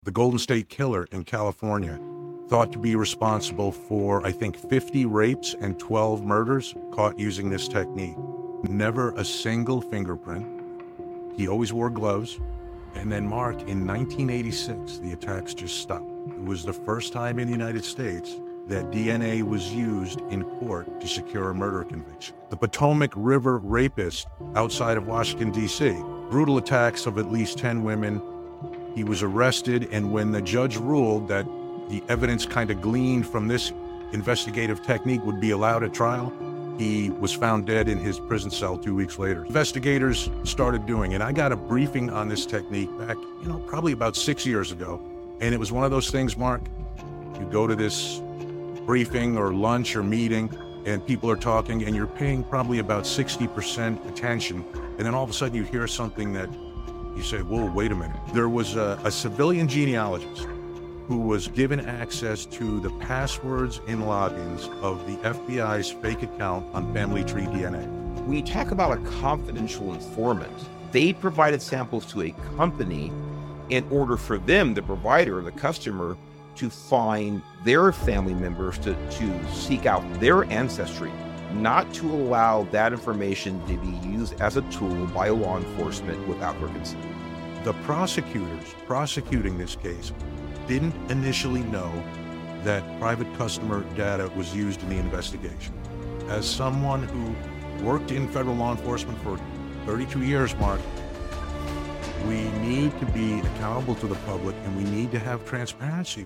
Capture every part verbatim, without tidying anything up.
the Golden State Killer in California, thought to be responsible for, I think, fifty rapes and twelve murders, caught using this technique. Never a single fingerprint. He always wore gloves. And then, Mark, in nineteen eighty-six, the attacks just stopped. It was the first time in the United States that D N A was used in court to secure a murder conviction. The Potomac River rapist outside of Washington, D C, brutal attacks of at least ten women. He was arrested, and when the judge ruled that the evidence kind of gleaned from this investigative technique would be allowed at trial, he was found dead in his prison cell two weeks later. Investigators started doing it. I got a briefing on this technique back, you know, probably about six years ago. And it was one of those things, Mark, you go to this briefing or lunch or meeting and people are talking and you're paying probably about sixty percent attention. And then all of a sudden you hear something that you say, whoa, wait a minute. There was a, a civilian genealogist who was given access to the passwords and logins of the F B I's fake account on Family Tree D N A. When you talk about a confidential informant, they provided samples to a company in order for them, the provider, the customer, to find their family members to, to seek out their ancestry, not to allow that information to be used as a tool by law enforcement without their consent. The prosecutors prosecuting this case didn't initially know that private customer data was used in the investigation. As someone who worked in federal law enforcement for thirty-two years, Mark, we need to be accountable to the public and we need to have transparency.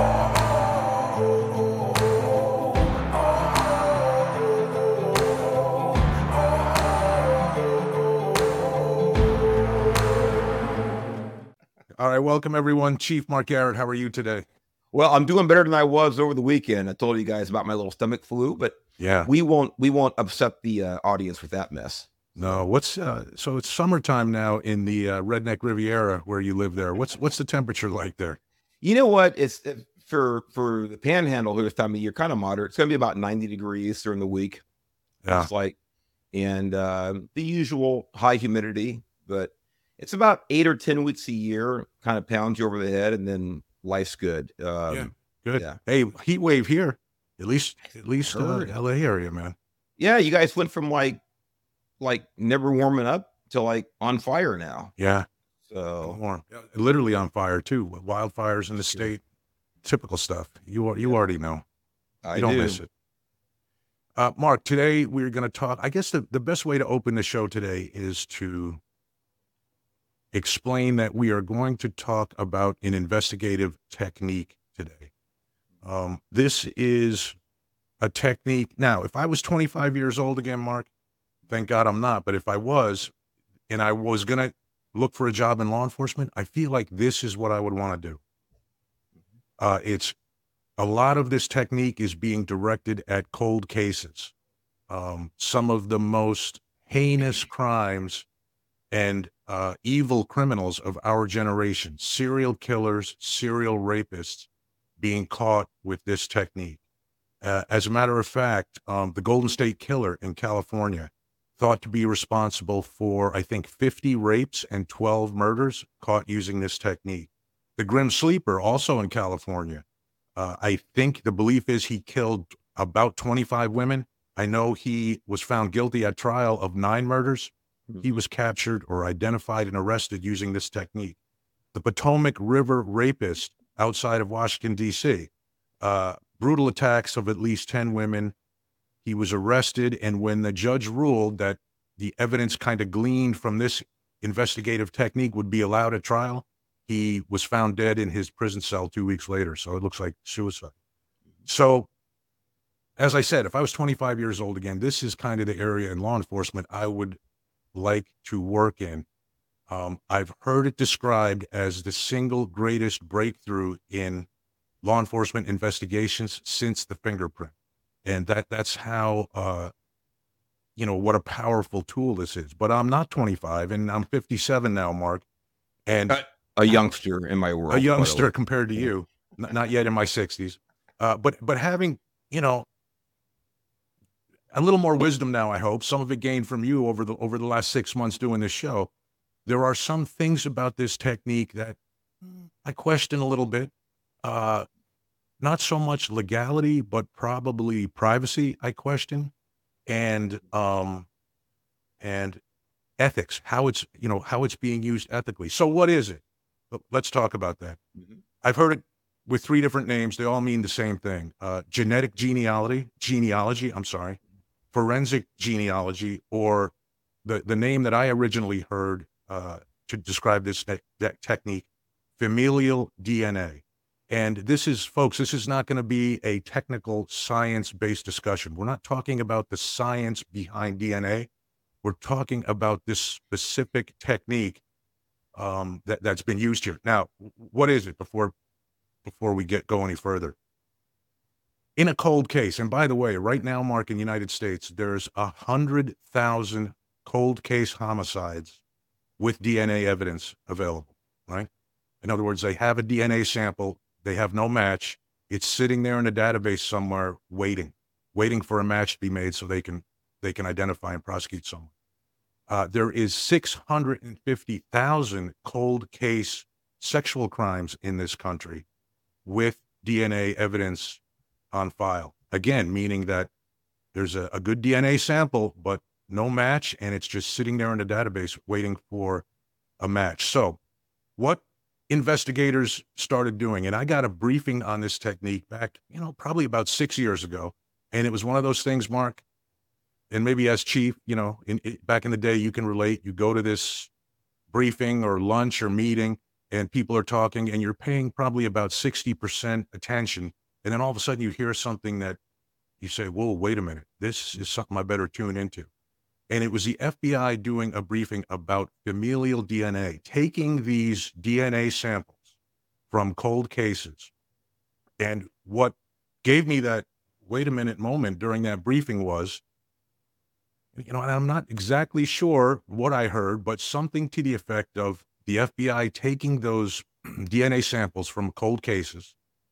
All right, welcome everyone. Chief Mark Garrett, how are you today? Well, I'm doing better than I was over the weekend. I told you guys about my little stomach flu, but yeah, we won't we won't upset the uh, audience with that mess. No, what's uh, so it's summertime now in the uh, Redneck Riviera where you live there. What's what's the temperature like there? You know what? It's uh, for for the Panhandle here this time of year, kind of moderate. It's going to be about ninety degrees during the week. Yeah, it's like, and uh, the usual high humidity, but it's about eight or ten weeks a year, kind of pounds you over the head, and then life's good. Um, yeah, good. Yeah. Hey, heat wave here. At least, at least uh, L A area, man. Yeah, you guys went from like, like never warming up to like on fire now. Yeah. So warm, literally on fire too. Wildfires in the state, typical stuff. You you already know. I you don't do. miss it. Uh, Mark, today we're going to talk. I guess the, the best way to open the show today is to explain that we are going to talk about an investigative technique today. Um, this is a technique. Now, if I was twenty-five years old again, Mark, thank God I'm not, but if I was, and I was going to look for a job in law enforcement, I feel like this is what I would want to do. Uh, it's a lot of this technique is being directed at cold cases. Um, some of the most heinous crimes and uh, evil criminals of our generation, serial killers, serial rapists, being caught with this technique. Uh, as a matter of fact, um, the Golden State Killer in California thought to be responsible for, I think, fifty rapes and twelve murders, caught using this technique. The Grim Sleeper, also in California, uh, I think the belief is he killed about twenty-five women. I know he was found guilty at trial of nine murders. He was captured or identified and arrested using this technique. The Potomac River rapist outside of Washington, D C, uh, brutal attacks of at least ten women. He was arrested, and when the judge ruled that the evidence kind of gleaned from this investigative technique would be allowed at trial, he was found dead in his prison cell two weeks later. So it looks like suicide. So, as I said, if I was twenty-five years old again, this is kind of the area in law enforcement I would like to work in. Um, I've heard it described as the single greatest breakthrough in law enforcement investigations since the fingerprint. And that that's how, uh, you know, what a powerful tool this is. But I'm not twenty-five, and I'm fifty-seven now, Mark. And a, a youngster in my world. A youngster compared to you, N- not yet in my sixties. Uh, but but having, you know, a little more wisdom now, I hope, some of it gained from you over the over the last six months doing this show. There are some things about this technique that I question a little bit. Uh, not so much legality, but probably privacy. I question and um, and ethics, how it's you know how it's being used ethically. So what is it? L- Let's talk about that. Mhm. I've heard it with three different names. They all mean the same thing: uh, genetic genealogy, genealogy. I'm sorry, forensic genealogy, or the the name that I originally heard uh, to describe this te- te- technique, familial D N A. And this is, folks, this is not going to be a technical science-based discussion. We're not talking about the science behind D N A. We're talking about this specific technique um, that that's been used here. Now, w- what is it before before we get go any further? In a cold case, and by the way, right now, Mark, in the United States, there's a hundred thousand cold case homicides with D N A evidence available. Right? In other words, they have a D N A sample, they have no match. It's sitting there in a database somewhere, waiting, waiting for a match to be made so they can they can identify and prosecute someone. Uh, there is six hundred fifty thousand cold case sexual crimes in this country with D N A evidence on file. Again, meaning that there's a, a good D N A sample, but no match, and it's just sitting there in a database waiting for a match. So, what investigators started doing, and I got a briefing on this technique back, you know, probably about six years ago, and it was one of those things, Mark, and maybe as chief, you know, in, in back in the day, you can relate. You go to this briefing or lunch or meeting, and people are talking, and you're paying probably about sixty percent attention, and then all of a sudden you hear something that you say, "Whoa, wait a minute, this is something I better tune into." And it was the F B I doing a briefing about familial D N A, taking these D N A samples from cold cases. And what gave me that wait a minute moment during that briefing was, you know, and I'm not exactly sure what I heard, but something to the effect of the F B I taking those D N A samples from cold cases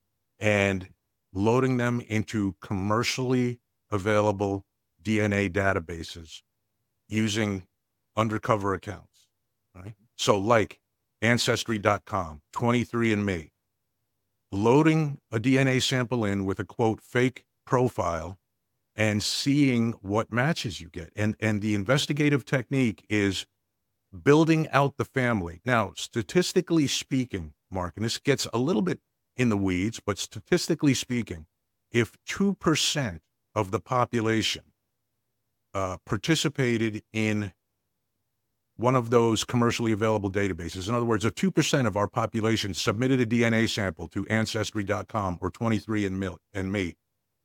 and loading them into commercially available D N A databases using undercover accounts, right? So like ancestry dot com, twenty-three and me, loading a D N A sample in with a quote fake profile and seeing what matches you get. And and the investigative technique is building out the family. Now, statistically speaking, Mark, and this gets a little bit in the weeds, but statistically speaking, if two percent of the population uh, participated in one of those commercially available databases. In other words, if two percent of our population submitted a D N A sample to ancestry dot com or twenty-three and me,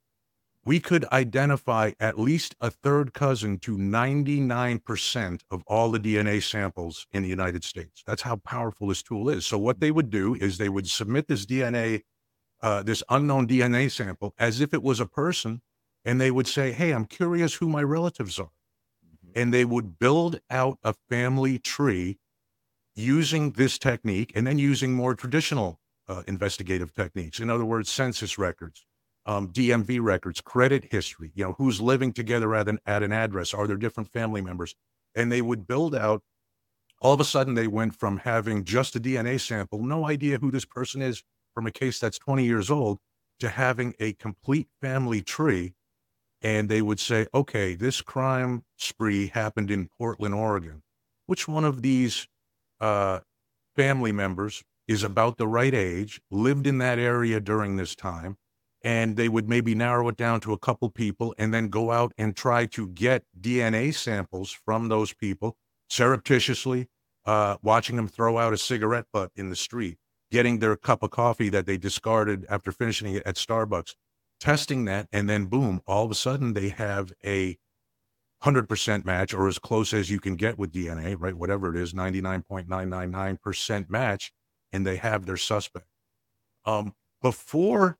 we could identify at least a third cousin to ninety-nine percent of all the D N A samples in the United States. That's how powerful this tool is. So what they would do is they would submit this D N A, uh, this unknown D N A sample as if it was a person, and they would say, "Hey, I'm curious who my relatives are." And they would build out a family tree using this technique and then using more traditional uh, investigative techniques. In other words, census records, um, D M V records, credit history, you know, who's living together at an, at an address, are there different family members? And they would build out, all of a sudden they went from having just a D N A sample, no idea who this person is from a case that's twenty years old, to having a complete family tree. And they would say, okay, this crime spree happened in Portland, Oregon. Which one of these uh, family members is about the right age, lived in that area during this time? And they would maybe narrow it down to a couple people and then go out and try to get D N A samples from those people surreptitiously, uh, watching them throw out a cigarette butt in the street, getting their cup of coffee that they discarded after finishing it at Starbucks, testing that, and then boom, all of a sudden they have a one hundred percent match, or as close as you can get with D N A, right? Whatever it is, ninety-nine point nine nine nine percent match, and they have their suspect. Um, before,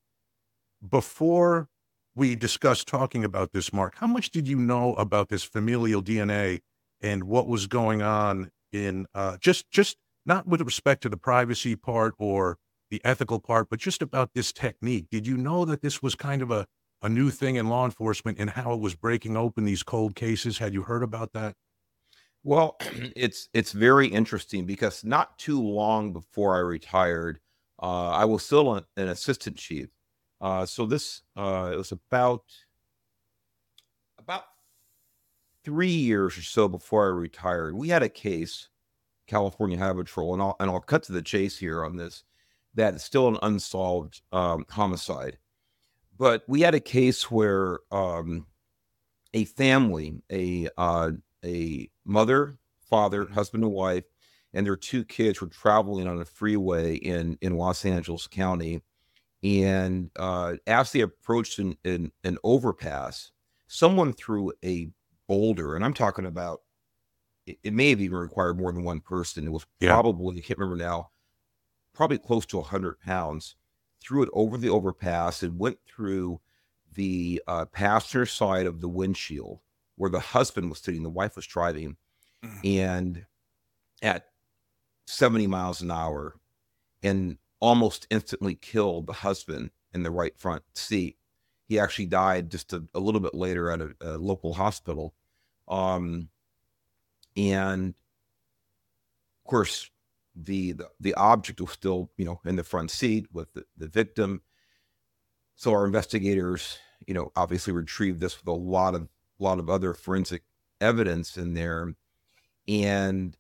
before we discussed talking about this, Mark, how much did you know about this familial D N A and what was going on in uh, just, just not with respect to the privacy part or the ethical part, but just about this technique? Did you know that this was kind of a, a new thing in law enforcement and how it was breaking open these cold cases? Had you heard about that? Well, it's it's very interesting because not too long before I retired, uh, I was still an, an assistant chief. Uh, so this uh, it was about about three years or so before I retired. We had a case, California Highway Patrol, and I'll and I'll cut to the chase here on this. That is still an unsolved um, homicide, but we had a case where um, a family, a uh, a mother, father, husband, and wife, and their two kids were traveling on a freeway in in Los Angeles County. And uh, as they approached an, an an overpass, someone threw a boulder, and I'm talking about it, it may have even required more than one person. It was Yeah. probably, I can't remember now, probably close to one hundred pounds, threw it over the overpass and went through the uh, passenger side of the windshield where the husband was sitting, the wife was driving, Mm. and at seventy miles an hour, and almost instantly killed the husband in the right front seat. He actually died just a, a little bit later at a, a local hospital. Um, and of course, the, the the object was still, you know, in the front seat with the, the victim. So our investigators, you know, obviously retrieved this with a lot of lot of other forensic evidence in there, and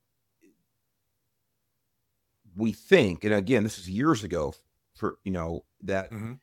we think, and again, this is years ago, for you know that Mhm.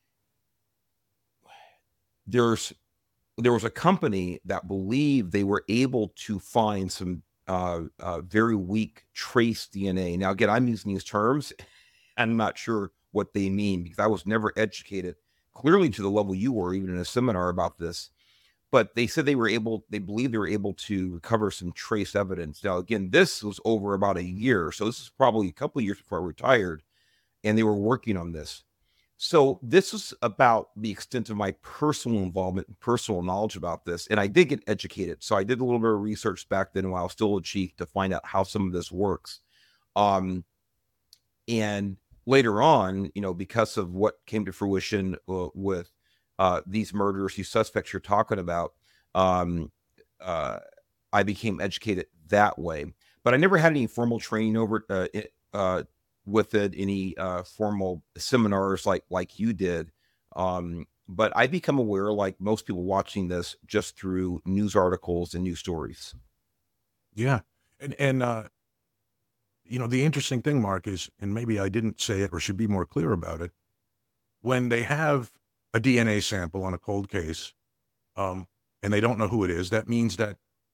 there's there was a company that believed they were able to find some uh, uh, very weak trace D N A. Now, again, I'm using these terms. I'm not sure what they mean because I was never educated clearly to the level you were, even in a seminar about this. But they said they were able, they believe they were able to recover some trace evidence. Now, again, this was over about a year. So this is probably a couple of years before I retired, and they were working on this. So this was about the extent of my personal involvement and personal knowledge about this. And I did get educated. So I did a little bit of research back then while I was still a chief to find out how some of this works. Um, and later on, you know, because of what came to fruition uh, with uh, these murders, these suspects you're talking about, um, uh, I became educated that way. But I never had any formal training over uh, it, uh, with it, any uh, formal seminars like like you did. Um, but I become aware, like most people watching this, just through news articles and news stories. Yeah. And and uh, you know, the interesting thing, Mark, is, and maybe I didn't say it or should be more clear about it, when they have a D N A sample on a cold case, um, and they don't know who it is, that means that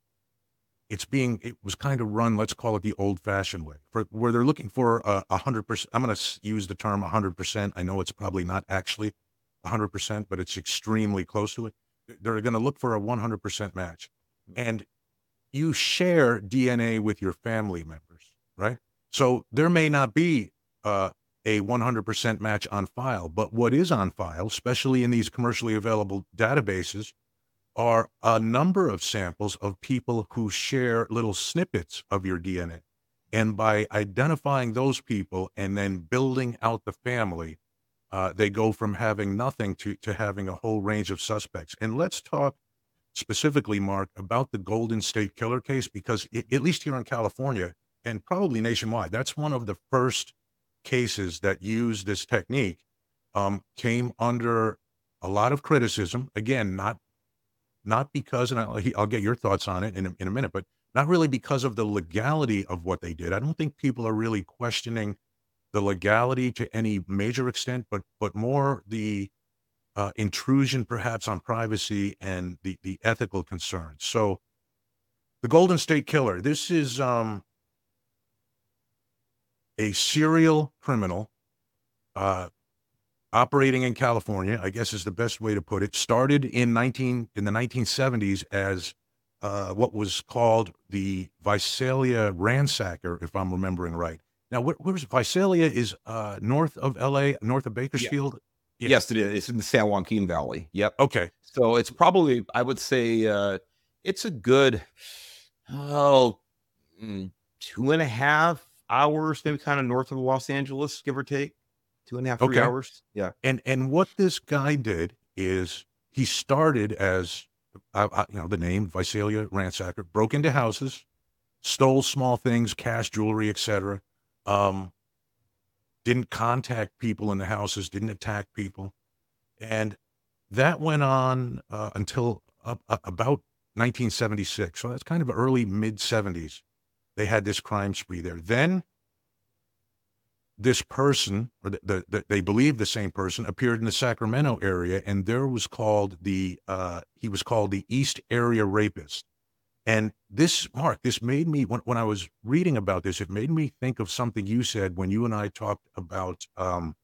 it's being it was kind of run, let's call it the old-fashioned way, for where they're looking for a a hundred percent. I'm gonna use the term a hundred percent. I know it's probably not actually a hundred percent, but it's extremely close to it. They're gonna look for a one hundred percent match. And you share D N A with your family members, right? So there may not be uh, a one hundred percent match on file, but what is on file, especially in these commercially available databases, are a number of samples of people who share little snippets of your D N A. And by identifying those people and then building out the family, uh, they go from having nothing to, to having a whole range of suspects. And let's talk specifically, Mark, about the Golden State Killer case, because i at least here in California and probably nationwide, that's one of the first cases that used this technique, um, came under a lot of criticism. Again, not not because, and I'll, I'll get your thoughts on it in a, in a minute, but not really because of the legality of what they did. I don't think people are really questioning the legality to any major extent, but but more the uh, intrusion perhaps on privacy and the the ethical concerns. So the Golden State Killer, this is um, a serial criminal uh, operating in California, I guess is the best way to put it. Started in nineteen in the nineteen seventies as uh, what was called the Visalia Ransacker, if I'm remembering right. Now, where, where's Visalia? Is uh, north of L A, north of Yeah. Bakersfield? Yeah. Yes, it is. It's in the San Joaquin Valley. Yep. Okay. So it's probably, I would say, uh, it's a good, oh, mm, two and a half hours, maybe kind of north of Los Angeles, give or take. Two and a half, three Okay. hours. Yeah. And and what this guy did is he started as, uh, uh, you know, the name Visalia Ransacker, broke into houses, stole small things, cash, jewelry, et cetera. Um, didn't contact people in the houses, didn't attack people. And that went on uh, until up, uh, about nineteen seventy-six. So that's kind of early, mid seventies. They had this crime spree there. Then this person, or the, the, the, they believe the same person, appeared in the Sacramento area, and there was called the, uh, he was called the East Area Rapist. And this, Mark, this made me, when, when I was reading about this, it made me think of something you said when you and I talked about um,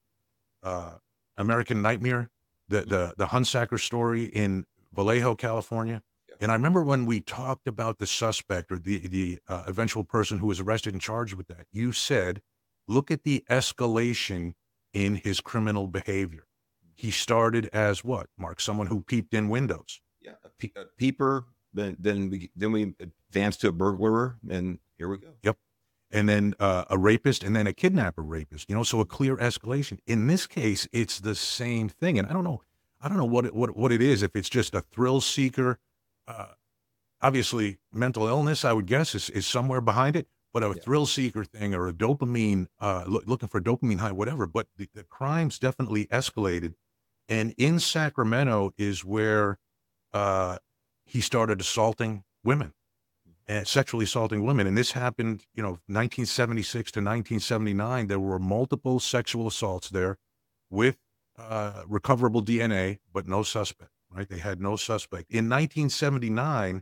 uh, American Nightmare, the, the, the Hunsaker story in Vallejo, California. Yeah. And I remember when we talked about the suspect or the, the uh, eventual person who was arrested and charged with that, you said, look at the escalation in his criminal behavior. He started as what, Mark? Someone who peeped in windows. Yeah, a, pe- a peeper. Then, then we then we advanced to a burglar, and here we go. Yep, and then uh, a rapist, and then a kidnapper rapist. You know, so a clear escalation. In this case, it's the same thing, and I don't know, I don't know what it, what what it is. If it's just a thrill seeker, uh, obviously mental illness, I would guess is is somewhere behind it. But a yeah. thrill seeker thing or a dopamine, uh, lo- looking for dopamine high, whatever. But the, the crimes definitely escalated, and in Sacramento is where. Uh, he started assaulting women and sexually assaulting women. And this happened, you know, nineteen seventy-six to nineteen seventy-nine. There were multiple sexual assaults there with uh, recoverable D N A, but no suspect, right? They had no suspect. In nineteen seventy-nine,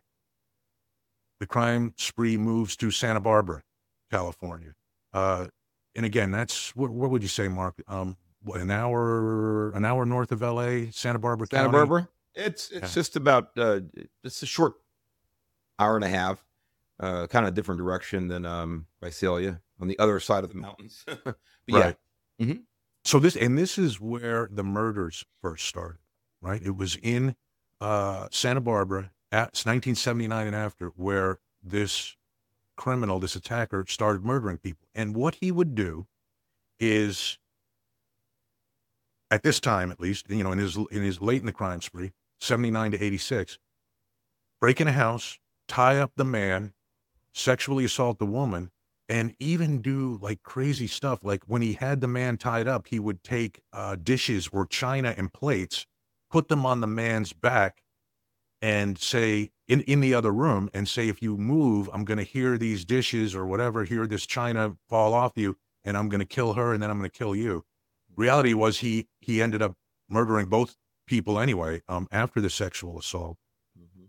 the crime spree moves to Santa Barbara, California. Uh, and again, that's, what, what would you say, Mark? Um, what, an hour, an hour north of L A, Santa Barbara Santa County? Barbara? It's it's yeah. just about uh, it's a short hour and a half, uh, kind of different direction than um, Visalia on the other side of the mountains. But right. Yeah. Mm-hmm. So this and this is where the murders first started, right? It was in uh, Santa Barbara at nineteen seventy-nine and after, where this criminal, this attacker, started murdering people. And what he would do is, at this time at least, you know, in his in his late in the crime spree, seventy-nine to eighty-six, break in a house, tie up the man, sexually assault the woman, and even do like crazy stuff. Like when he had the man tied up, he would take uh, dishes or china and plates, put them on the man's back, and say in, in the other room and say, if you move, I'm going to hear these dishes or whatever, hear this china fall off you, and I'm going to kill her, and then I'm going to kill you. Reality was he he ended up murdering both people anyway, um, after the sexual assault. Mm-hmm.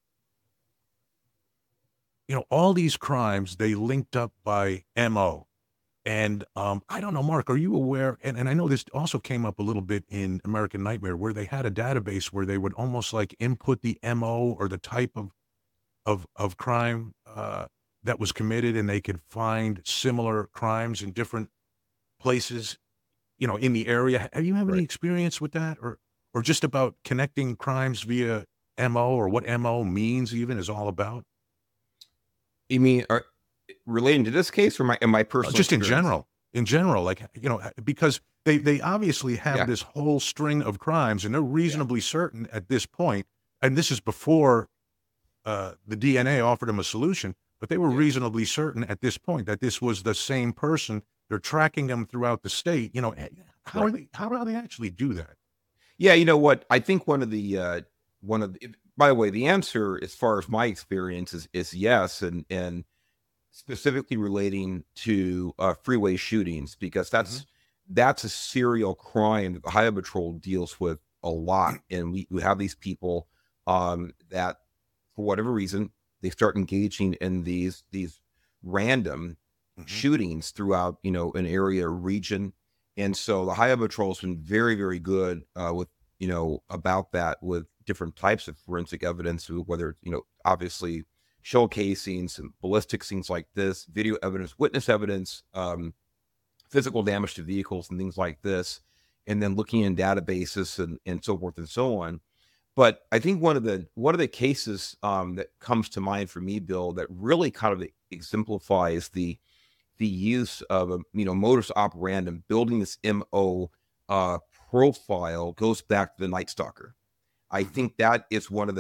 You know, all these crimes, they linked up by M O. And um, I don't know, Mark, are you aware, and, and I know this also came up a little bit in American Nightmare, where they had a database where they would almost like input the M O or the type of of, of crime uh, that was committed, and they could find similar crimes in different places, you know, in the area. Have you have any right. experience with that, or or just about connecting crimes via M O, or what M O means even is all about? You mean are, relating to this case, or my in my personal? Uh, just experience? in general, in general, like, you know, because they they obviously have yeah. this whole string of crimes, and they're reasonably yeah. certain at this point, and this is before uh, the D N A offered them a solution, but they were yeah. reasonably certain at this point that this was the same person. They're tracking them throughout the state. You know, how right. are they? How do they actually do that? Yeah, you know what? I think one of the uh, one of the, by the way, the answer, as far as my experience, is is yes, and and specifically relating to uh, freeway shootings, because that's mm-hmm. that's a serial crime that the Highway Patrol deals with a lot, and we, we have these people um, that, for whatever reason, they start engaging in these these random mm-hmm. shootings throughout, you know, an area or region. And so the Highway Patrol has been very, very good uh, with, you know, about that, with different types of forensic evidence, whether it's, you know, obviously shell casings and ballistics, things like this, video evidence, witness evidence, um, physical damage to vehicles and things like this, and then looking in databases and, and so forth and so on. But I think one of the one of the cases um, that comes to mind for me, Bill, that really kind of exemplifies the the use of a, you know, modus operandi, building this M O uh, profile, goes back to the Night Stalker. I think that is one of the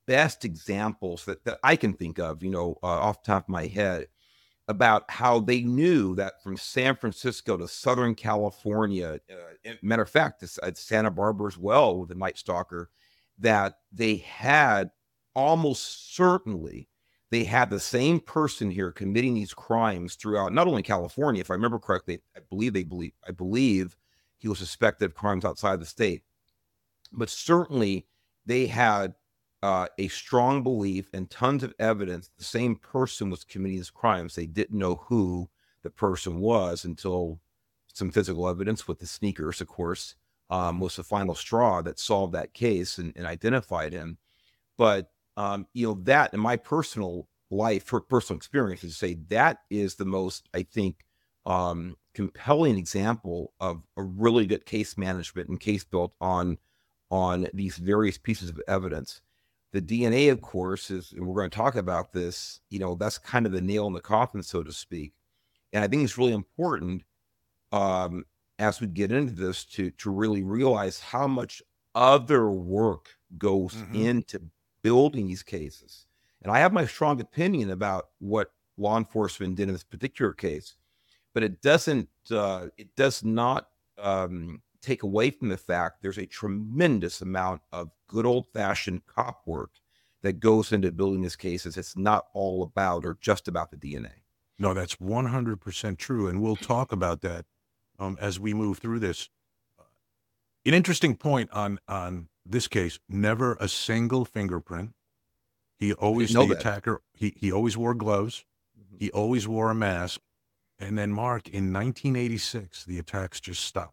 best examples that, that I can think of, you know, uh, off the top of my head, about how they knew that from San Francisco to Southern California, uh, matter of fact, it's at Santa Barbara as well with the Night Stalker, that they had almost certainly they had the same person here committing these crimes throughout not only California, if I remember correctly, I believe they believe I believe he was suspected of crimes outside the state, but certainly they had uh, a strong belief and tons of evidence the same person was committing these crimes. They didn't know who the person was until some physical evidence with the sneakers, of course, um, was the final straw that solved that case and, and identified him. But, um, you know, that in my personal life, for personal experience, is to say that is the most, I think, um, compelling example of a really good case management and case built on on these various pieces of evidence. The D N A, of course, is, and we're going to talk about this, you know, that's kind of the nail in the coffin, so to speak. And I think it's really important um, as we get into this to, to really realize how much other work goes Mhm. into building these cases. And I have my strong opinion about what law enforcement did in this particular case, but it doesn't, uh, it does not um, take away from the fact there's a tremendous amount of good old-fashioned cop work that goes into building these cases. It's not all about or just about the D N A. No, that's one hundred percent true, and we'll talk about that um, as we move through this. An interesting point on on this case: never a single fingerprint. He always know the that. attacker. He he always wore gloves. Mhm. He always wore a mask. And then, Mark, in nineteen eighty-six, the attacks just stopped.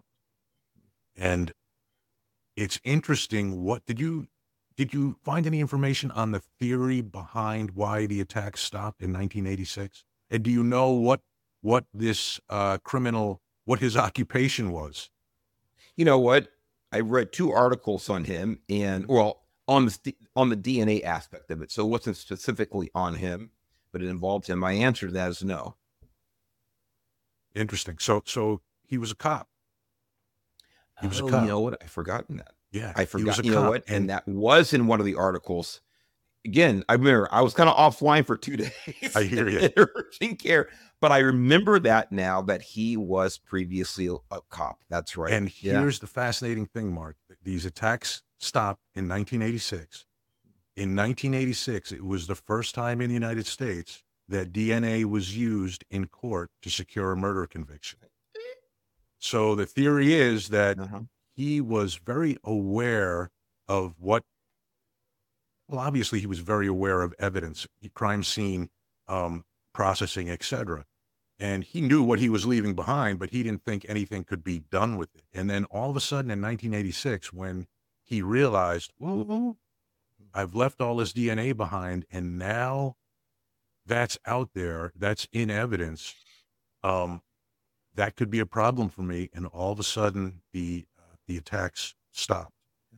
And it's interesting. What did you did you find any information on the theory behind why the attacks stopped in nineteen eighty-six? And do you know what what this uh, criminal, what his occupation was? You know what? I read two articles on him, and well, on the on the D N A aspect of it. So it wasn't specifically on him, but it involved him. My answer to that is no. Interesting. So so he was a cop. He was a Oh, you cop. know what? I forgotten that. Yeah, I he was forgot. a You know cop. what? And And that was in one of the articles. Again, I remember I was kind of offline for two days I hear you. in urgent care, but I remember that now that he was previously a, a cop. That's right. And Yeah. here's the fascinating thing, Mark. These attacks stopped in nineteen eighty-six. In nineteen eighty-six, it was the first time in the United States that D N A was used in court to secure a murder conviction. So the theory is that Uh-huh. he was very aware of what, well, obviously he was very aware of evidence, crime scene um, processing, et cetera. And he knew what he was leaving behind, but he didn't think anything could be done with it. And then all of a sudden in nineteen eighty-six, when he realized, well, I've left all this D N A behind, and now that's out there, that's in evidence, um, that could be a problem for me. And all of a sudden, the uh, the attacks stopped.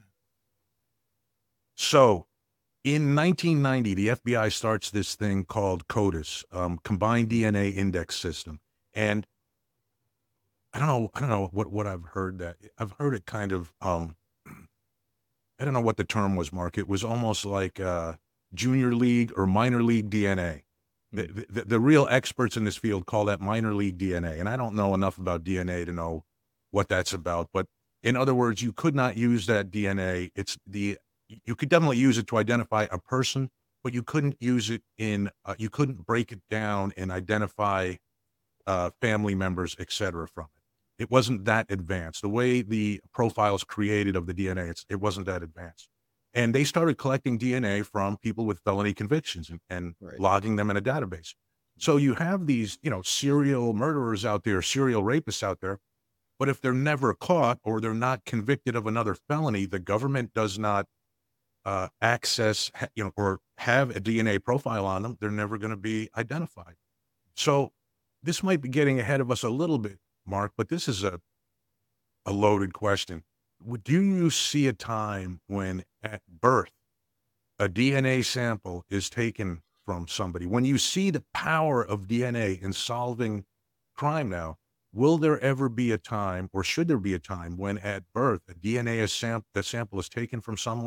So in nineteen ninety, the F B I starts this thing called CODIS, um, Combined D N A Index System. And I don't know, I don't know what, what I've heard that, I've heard it kind of, um, I don't know what the term was, Mark. It was almost like uh, junior league or minor league D N A. The, the, the real experts in this field call that minor league D N A. And I don't know enough about D N A to know what that's about. But in other words, you could not use that D N A. It's the, you could definitely use it to identify a person, but you couldn't use it in, uh, you couldn't break it down and identify uh, family members, et cetera, from it. It wasn't that advanced. The way the profiles created of the D N A, it's, it wasn't that advanced. And they started collecting D N A from people with felony convictions and, and Right. logging them in a database. So you have these, you know, serial murderers out there, serial rapists out there, but if they're never caught or they're not convicted of another felony, the government does not uh, access, you know, or have a D N A profile on them. They're never going to be identified. So this might be getting ahead of us a little bit, Mark, but this is a a loaded question. Would do you see a time when at birth a D N A sample is taken from somebody? When you see the power of D N A in solving crime now, will there ever be a time, or should there be a time, when at birth a D N A is sam- a sample is taken from someone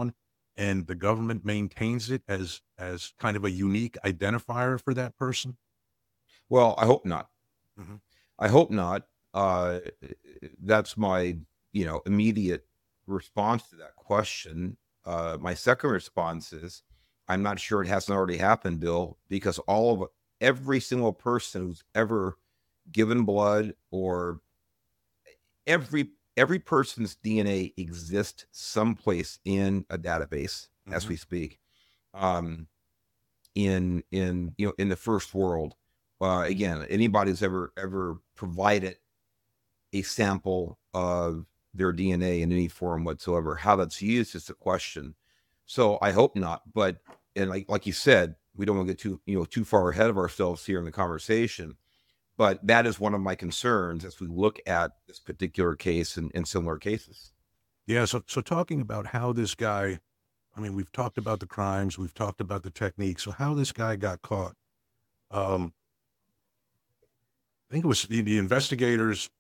and the government maintains it as as kind of a unique identifier for that person? Well, I hope not. Hmm. I hope not. Uh, that's my, you know, immediate response to that question. Uh, my second response is, I'm not sure it hasn't already happened, Bill, because all of every single person who's ever given blood, or every every person's D N A exists someplace in a database as Hmm. we speak. Um, in in you know in the first world, uh, again, anybody who's ever ever provided a sample of their D N A in any form whatsoever. How that's used is a question. So I hope not. But and like like you said, we don't want to get too you know too far ahead of ourselves here in the conversation. But that is one of my concerns as we look at this particular case and, and similar cases. Yeah. So so talking about how this guy, I mean, we've talked about the crimes, we've talked about the technique. So how this guy got caught. Um, I think it was the, the investigators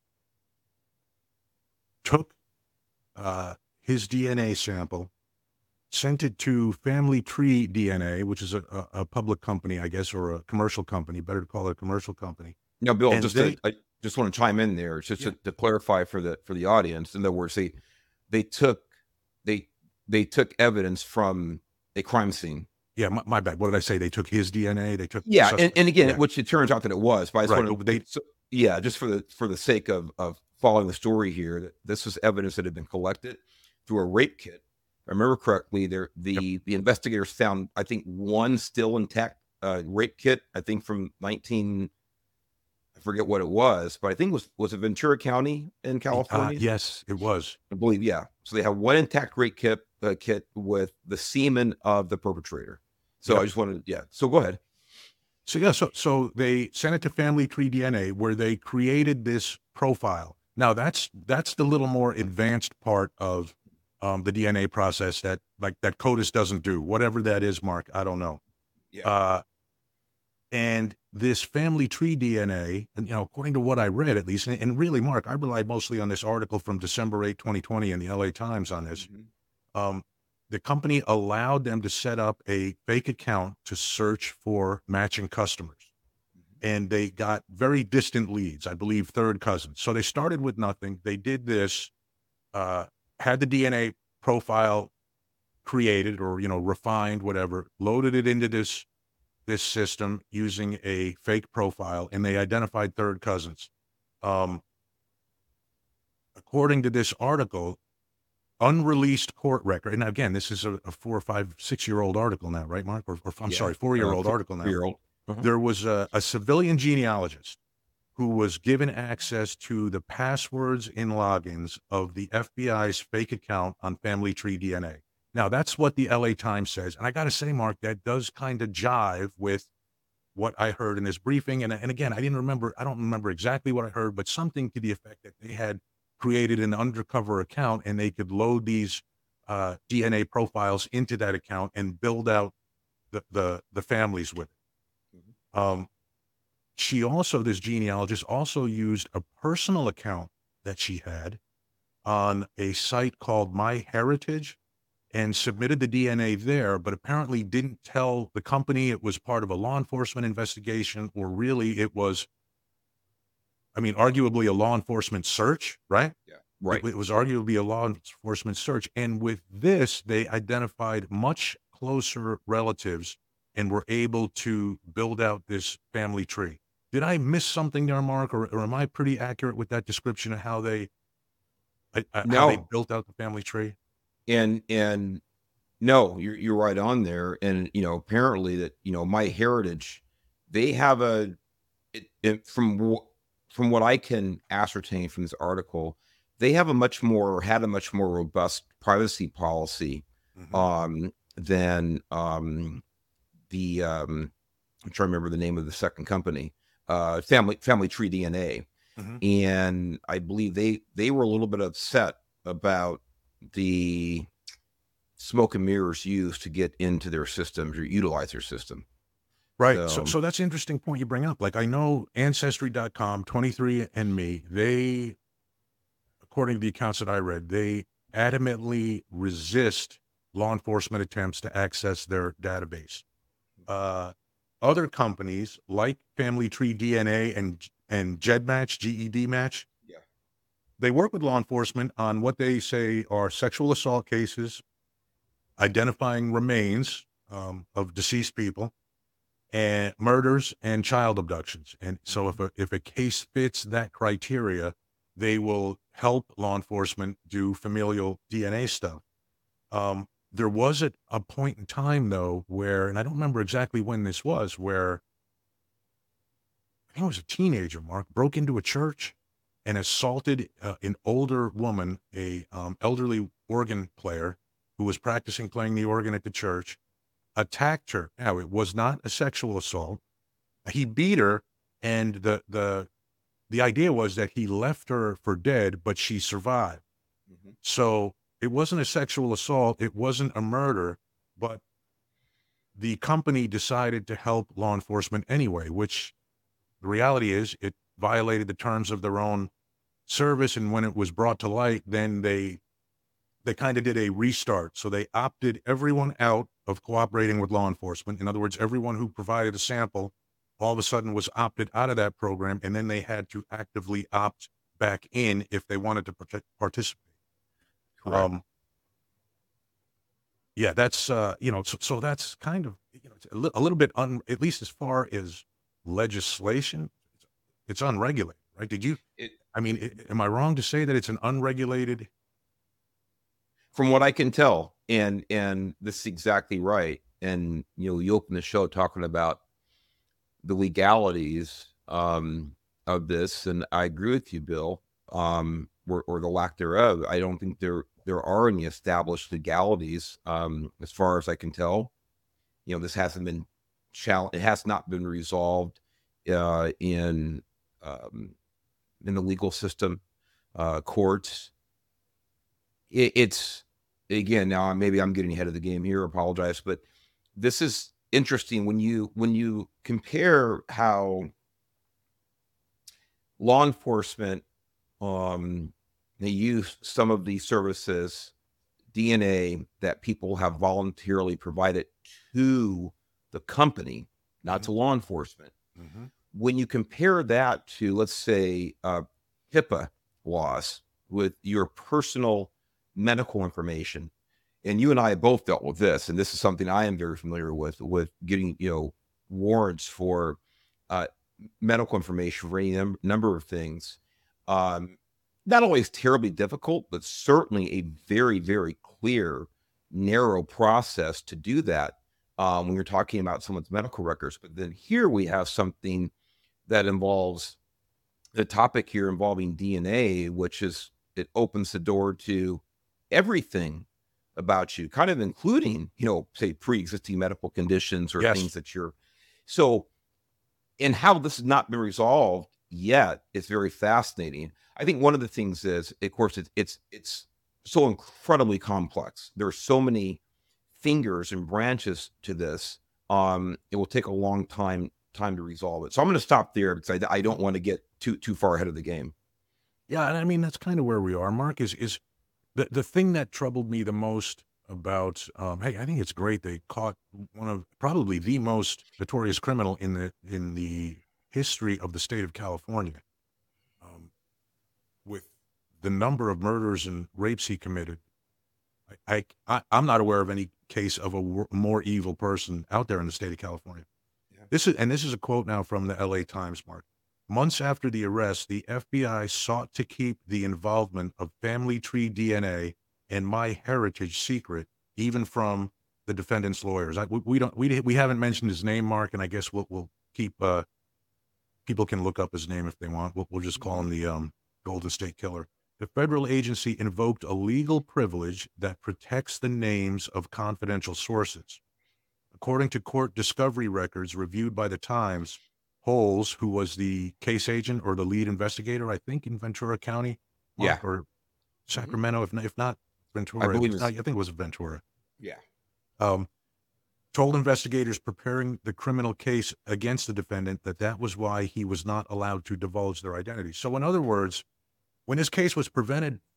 took uh, his D N A sample, sent it to Family Tree D N A, which is a, a, a public company, I guess, or a commercial company. Better to call it a commercial company. Now, Bill, And just to they, I just want to chime in there, just yeah, to, to clarify for the for the audience. In other words, they they took they they took evidence from a crime scene. yeah, my, my bad. What did I say? They took his D N A. They took the Yeah, and, suspect. and again, Yeah, which it turns out that it was, but I just right. want But to, they, so, yeah, just for the for the sake of of following the story here, that this was evidence that had been collected through a rape kit. If I remember correctly, there yep. the the investigators found, I think, one still intact uh, rape kit. I think from nineteen, I forget what it was, but I think it was was it Ventura County in Uh, California? yes, it was. I believe, yeah. So they have one intact rape kit uh, kit with the semen of the perpetrator. So I Yep. just wanted, yeah. So go ahead. So yeah, so so they sent it to Family Tree D N A where they created this profile. Now that's that's the little more advanced part of um, the D N A process that like that CODIS doesn't do. Whatever that is, Mark, I don't know. Yeah. Uh, and this Family Tree D N A, and you know, according to what I read at least, and, and really, Mark, I relied mostly on this article from December eighth, twenty twenty in the L A Times on this. Mhm. Um, the company allowed them to set up a fake account to search for matching customers, and they got very distant leads, I believe third cousins. So they started with nothing. They did this, uh, had the D N A profile created or, you know, refined, whatever, loaded it into this this system using a fake profile, and they identified third cousins. Um, according to this article, unreleased court record, and again, this is a, a four or five, six year old article now, right, Mark? Or, or I'm Yeah. sorry, four year Uh, old four, article now. year old. Uh-huh. There was a, a civilian genealogist who was given access to the passwords and logins of the F B I's fake account on Family Tree D N A. Now, that's what the L A Times says. And I got to say, Mark, that does kind of jive with what I heard in this briefing. And, and again, I didn't remember, I don't remember exactly what I heard, but something to the effect that they had created an undercover account and they could load these uh, D N A profiles into that account and build out the, the, the families with it. Mhm. Um, she also, this genealogist, also used a personal account that she had on a site called MyHeritage and submitted the D N A there, but apparently didn't tell the company it was part of a law enforcement investigation, or really it was, I mean, arguably a law enforcement search, right? Yeah. It, Right. it was arguably a law enforcement search. And with this, they identified much closer relatives and were able to build out this family tree. Did I miss something there, Mark, or, or am I pretty accurate with that description of how they uh, uh, how they No, built out the family tree? and and no, you're you're right on there. And you know, apparently that you know, My Heritage, they have a it, it, from wh- from what I can ascertain from this article, they have a much more had a much more robust privacy policy Hmm. um, than um, the um, I'm trying to remember the name of the second company, uh, Family Family Tree D N A, Hmm. and I believe they they were a little bit upset about the smoke and mirrors used to get into their systems or utilize their system. Right. So, So so that's an interesting point you bring up. Like I know Ancestry dot com, twenty-three and Me, they, according to the accounts that I read, they adamantly resist law enforcement attempts to access their database. Uh, other companies like Family Tree D N A and and GEDmatch, G E D Match, Yeah. they work with law enforcement on what they say are sexual assault cases, identifying remains um, of deceased people, and murders and child abductions. And so if a, if a case fits that criteria, they will help law enforcement do familial D N A stuff. Um, there was a, a point in time, though, where, and I don't remember exactly when this was, where I think it was a teenager, Mark, broke into a church and assaulted uh, an older woman, a um, elderly organ player who was practicing playing the organ at the church, attacked her. Now, it was not a sexual assault. He beat her, and the the the idea was that he left her for dead, but she survived. Mhm. So it wasn't a sexual assault. It wasn't a murder, but the company decided to help law enforcement anyway, which the reality is it violated the terms of their own service. And when it was brought to light, then they they kind of did a restart. So they opted everyone out of cooperating with law enforcement. In other words, everyone who provided a sample all of a sudden was opted out of that program, and then they had to actively opt back in if they wanted to partic- participate. Correct. Um, yeah, that's uh, you know, so, so that's kind of you know, it's a, li- a little bit un, at least as far as legislation, it's, it's unregulated, right? Did you? It, I mean, i- am I wrong to say that it's an unregulated? from what I can tell, and and this is exactly right. And you know, you open the show talking about the legalities um, of this, and I agree with you, Bill, um, or, or the lack thereof. I don't think there there are any established legalities, um, as far as I can tell. You know, this hasn't been challenged; it has not been resolved uh, in um, in the legal system, uh, courts. It, it's again now maybe I'm getting ahead of the game here. Apologize, but this is interesting when you when you compare how law enforcement um they use some of these services, D N A that people have voluntarily provided to the company, not to law enforcement. Mm-hmm. When you compare that to, let's say, uh, HIPAA laws with your personal medical information, and you and I have both dealt with this, and this is something I am very familiar with, with getting, you know, warrants for uh, medical information for any num- number of things. Um, not always terribly difficult, but certainly a very, very clear, narrow process to do that um, when you're talking about someone's medical records. But then here we have something that involves the topic here involving D N A, which is it opens the door to everything about you, kind of including, you know, say pre-existing medical conditions or Yes. things that you're so, and how this has not been resolved yet is very fascinating. I think one of the things is, of course, it's it's it's so incredibly complex. There are so many fingers and branches to this. Um, it will take a long time time to resolve it. So I'm going to stop there because I, I don't want to get too too far ahead of the game. Yeah, and I mean that's kind of where we are. Mark is is the the thing that troubled me the most about um, hey, I think it's great they caught one of probably the most notorious criminal in the in the history of the state of California, um, with the number of murders and rapes he committed. I, I, I I'm not aware of any case of a wor- more evil person out there in the state of California. Yeah. This is and this is a quote now from the L A Times, Mark. Months after the arrest, the F B I sought to keep the involvement of Family Tree D N A and MyHeritage secret, even from the defendant's lawyers. I, we, we don't we we haven't mentioned his name, Mark, and I guess we'll we'll keep uh, people can look up his name if they want. We'll, we'll just call him the um, Golden State Killer. The federal agency invoked a legal privilege that protects the names of confidential sources. According to court discovery records reviewed by the Times, Holes, who was the case agent or the lead investigator, I think in Ventura County, Yeah. Mark, or Sacramento, if not, if not Ventura, I it believe was- it's- I think it was Ventura. Yeah. Um, told investigators preparing the criminal case against the defendant that that was why he was not allowed to divulge their identity. So, in other words, when his case was prevented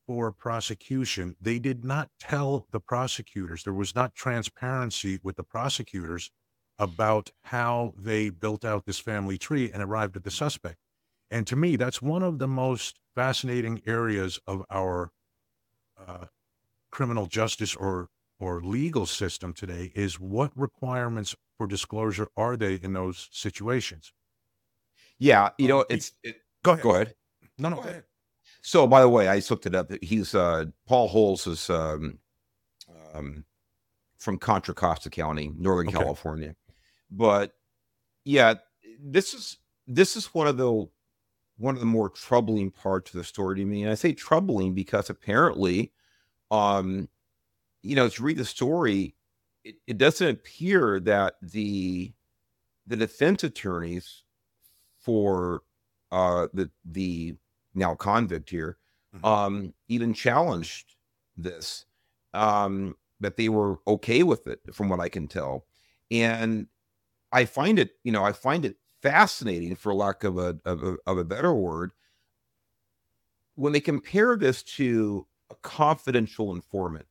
for prosecution, they did not tell the prosecutors. There was not transparency with the prosecutors about how they built out this family tree and arrived at the suspect. And to me, that's one of the most fascinating areas of our uh, criminal justice or or legal system today is what requirements for disclosure are they in those situations? Yeah, you Um, know, be- it's it, go ahead. go ahead. No, no, Go go ahead. ahead. So, by the way, I just looked it up. He's uh, Paul Holes is um, um, from Contra Costa County, Northern Okay. California. But yeah, this is this is one of the one of the more troubling parts of the story to me. And I say troubling because apparently, um, you know, to read the story, it, it doesn't appear that the the defense attorneys for uh, the the now convict here Mhm. um, even challenged this, um, that they were okay with it, from what I can tell. And I find it, you know, I find it fascinating, for lack of a of a, of a better word, when they compare this to a confidential informant.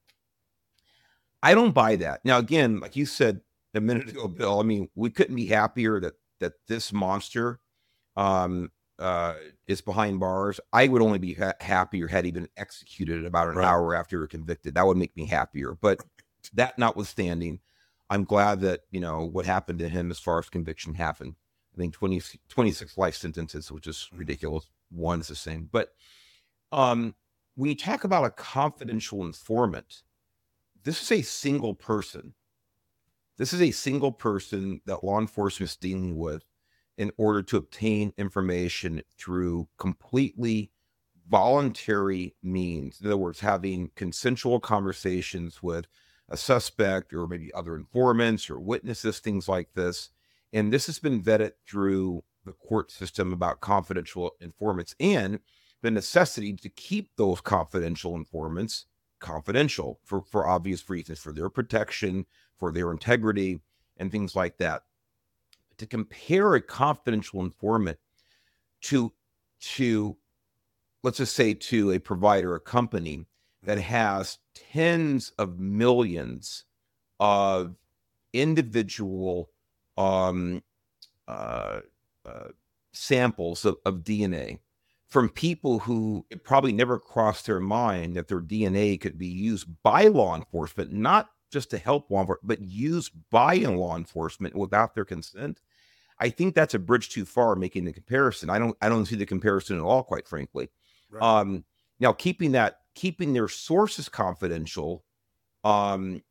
I don't buy that. Now, again, like you said a minute ago, Bill, I mean, we couldn't be happier that that this monster um, uh, is behind bars. I would only be ha- happier had he been executed about an Right. hour after you're convicted. That would make me happier. But that notwithstanding, I'm glad that, you know, what happened to him as far as conviction happened. I think twenty, twenty-six life sentences, which is Mhm. ridiculous. One's the same. But um, when you talk about a confidential informant, this is a single person. This is a single person that law enforcement is dealing with in order to obtain information through completely voluntary means. In other words, having consensual conversations with a suspect or maybe other informants or witnesses, things like this. And this has been vetted through the court system about confidential informants and the necessity to keep those confidential informants confidential for, for obvious reasons, for their protection, for their integrity, and things like that. To compare a confidential informant to, to let's just say to a provider, a company that has tens of millions of individual um, uh, uh, samples of, of D N A from people who it probably never crossed their mind that their D N A could be used by law enforcement, not just to help law enforcement, but used by law enforcement without their consent. I think that's a bridge too far making the comparison. I don't I don't see the comparison at all, quite frankly. Right. Um, now keeping that keeping their sources confidential, um,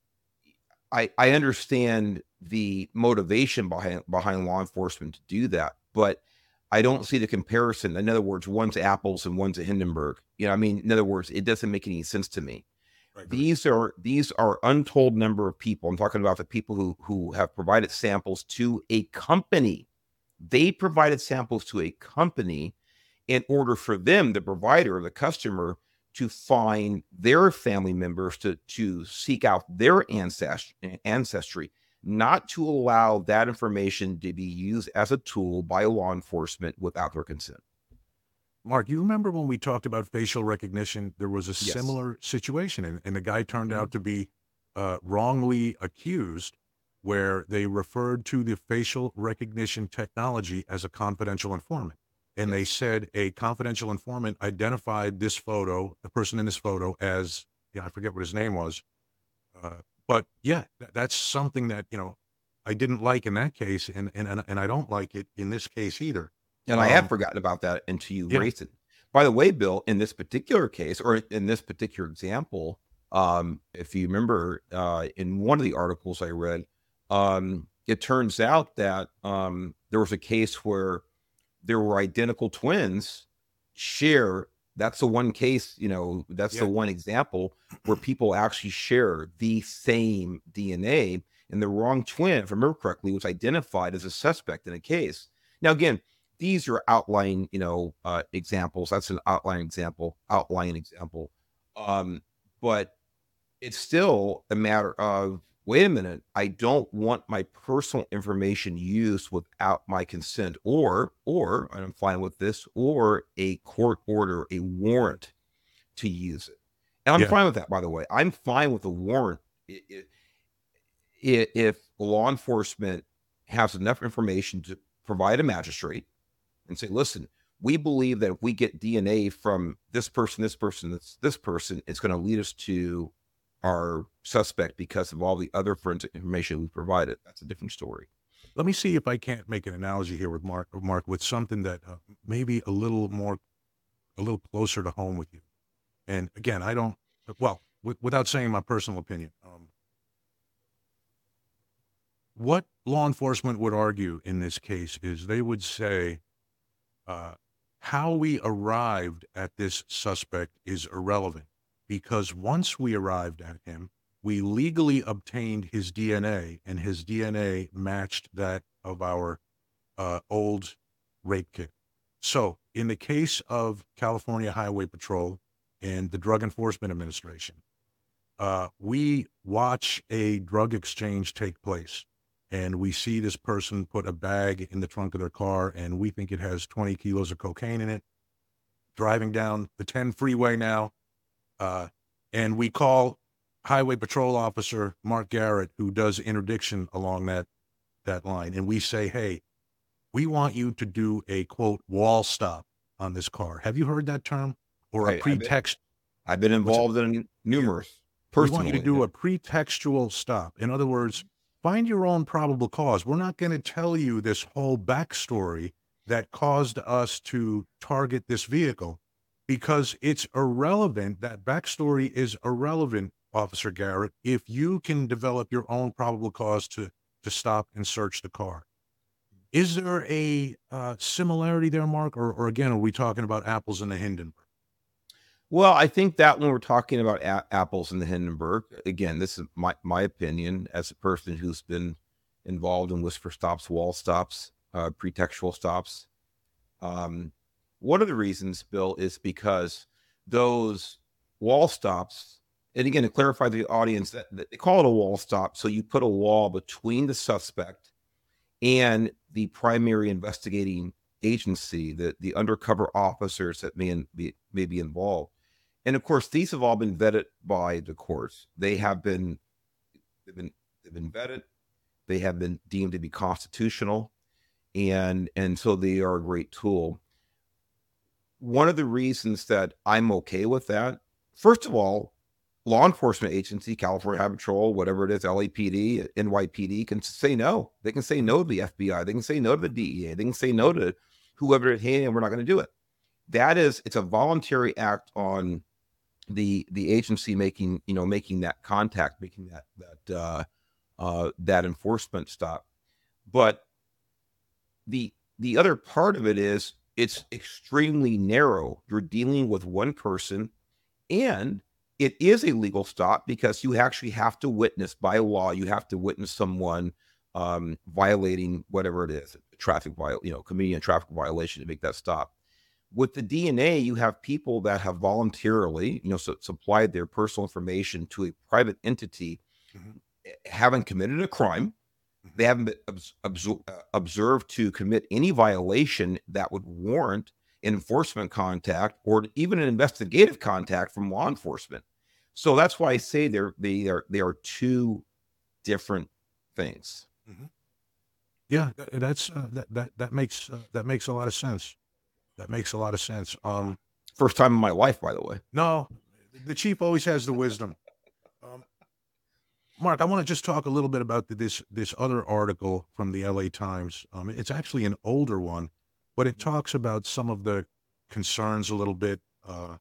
I I understand the motivation behind behind law enforcement to do that, but I don't see the comparison. In other words, one's apples and one's a Hindenburg. You know, I mean, in other words, it doesn't make any sense to me. I agree. These are these are untold number of people. I'm talking about the people who who have provided samples to a company. They provided samples to a company in order for them, the provider, the customer, to find their family members to to seek out their ancestry, ancestry, not to allow that information to be used as a tool by law enforcement without their consent. Mark, you remember when we talked about facial recognition? There was a Yes. similar situation, and, and the guy turned Mhm. out to be uh, wrongly accused, where they referred to the facial recognition technology as a confidential informant. And they Yes. said a confidential informant identified this photo, the person in this photo, as, yeah, I forget what his name was. Uh, but yeah, tha- that's something that, you know, I didn't like in that case, and, and, and and I don't like it in this case either. And I have Um, forgotten about that until you yeah. raised it. By the way, Bill, in this particular case, or in this particular example, um, if you remember, uh, in one of the articles I read, um, it turns out that um, there was a case where there were identical twins share. That's the one case, you know, that's the Yeah. one example where people actually share the same D N A, and the wrong twin, if I remember correctly, was identified as a suspect in a case. Now, again, these are outlying, you know, uh, examples. That's an outlying example, outlying example. Um, but it's still a matter of, wait a minute, I don't want my personal information used without my consent, or, or, and I'm fine with this, or a court order, a warrant to use it. And I'm Yeah. fine with that, by the way. I'm fine with a warrant. I- I- i- If law enforcement has enough information to provide a magistrate and say, listen, we believe that if we get D N A from this person, this person, this, this person, it's going to lead us to our suspect because of all the other forensic information we provided. That's a different story. Let me see if I can't make an analogy here with Mark, Mark, with something that uh, maybe a little more, a little closer to home with you. And again, I don't, well, w- without saying my personal opinion, um, what law enforcement would argue in this case is they would say, uh, how we arrived at this suspect is irrelevant because once we arrived at him, we legally obtained his D N A, and his D N A matched that of our uh, old rape kit. So, in the case of California Highway Patrol and the Drug Enforcement Administration, uh, we watch a drug exchange take place, and we see this person put a bag in the trunk of their car, and we think it has twenty kilos of cocaine in it, driving down the ten freeway now, uh, and we call Highway Patrol Officer Mark Garrett, who does interdiction along that that line, and we say, "Hey, we want you to do a quote wall stop on this car." Have you heard that term? Or a I, I've, been, pretext? I've been What's it? involved in numerous. We want you to Personally, do a pretextual stop. In other words, find your own probable cause. We're not going to tell you this whole backstory that caused us to target this vehicle because it's irrelevant. That backstory is irrelevant, Officer Garrett, if you can develop your own probable cause to, to stop and search the car. Is there a uh, similarity there, Mark? Or, or again, are we talking about apples in the Hindenburg? well, I think that when we're talking about a- apples in the Hindenburg, again, this is my, my opinion as a person who's been involved in whisper stops, wall stops, uh, pretextual stops. Um, one of the reasons, Bill, is because those wall stops, and again, to clarify to the audience, that, that they call it a wall stop. So you put a wall between the suspect and the primary investigating agency, the, the undercover officers that may, in, be, may be involved. And of course, these have all been vetted by the courts. They have been, they've been, they've been vetted. They have been deemed to be constitutional, and and so they are a great tool. One of the reasons that I'm okay with that, first of all, law enforcement agency, California Highway Patrol, whatever it is, L A P D, N Y P D, can say no. They can say no to the F B I. They can say no to the D E A. They can say no to whoever. Hey, we're not going to do it. That is, it's a voluntary act on the the agency making you know making that contact, making that that uh, uh, that enforcement stop. But the the other part of it is it's extremely narrow. You're dealing with one person, and it is a legal stop because you actually have to witness by law. You have to witness someone um, violating whatever it is, traffic viol, you know, committing a traffic violation to make that stop. With the D N A, you have people that have voluntarily, you know, su- supplied their personal information to a private entity, Mhm. haven't committed a crime. They haven't been obs- obs- uh, observed to commit any violation that would warrant an enforcement contact or even an investigative contact from law enforcement. So that's why I say they're they are they are two different things. Mhm. Yeah, tha- that's uh, that that that makes uh, that makes a lot of sense. That makes a lot of sense. Um, First time in my life, by the way. no, the chief always has the wisdom. Um, Mark, I want to just talk a little bit about the, this this other article from the L A Times. Um, it's actually an older one, but it talks about some of the concerns a little bit uh,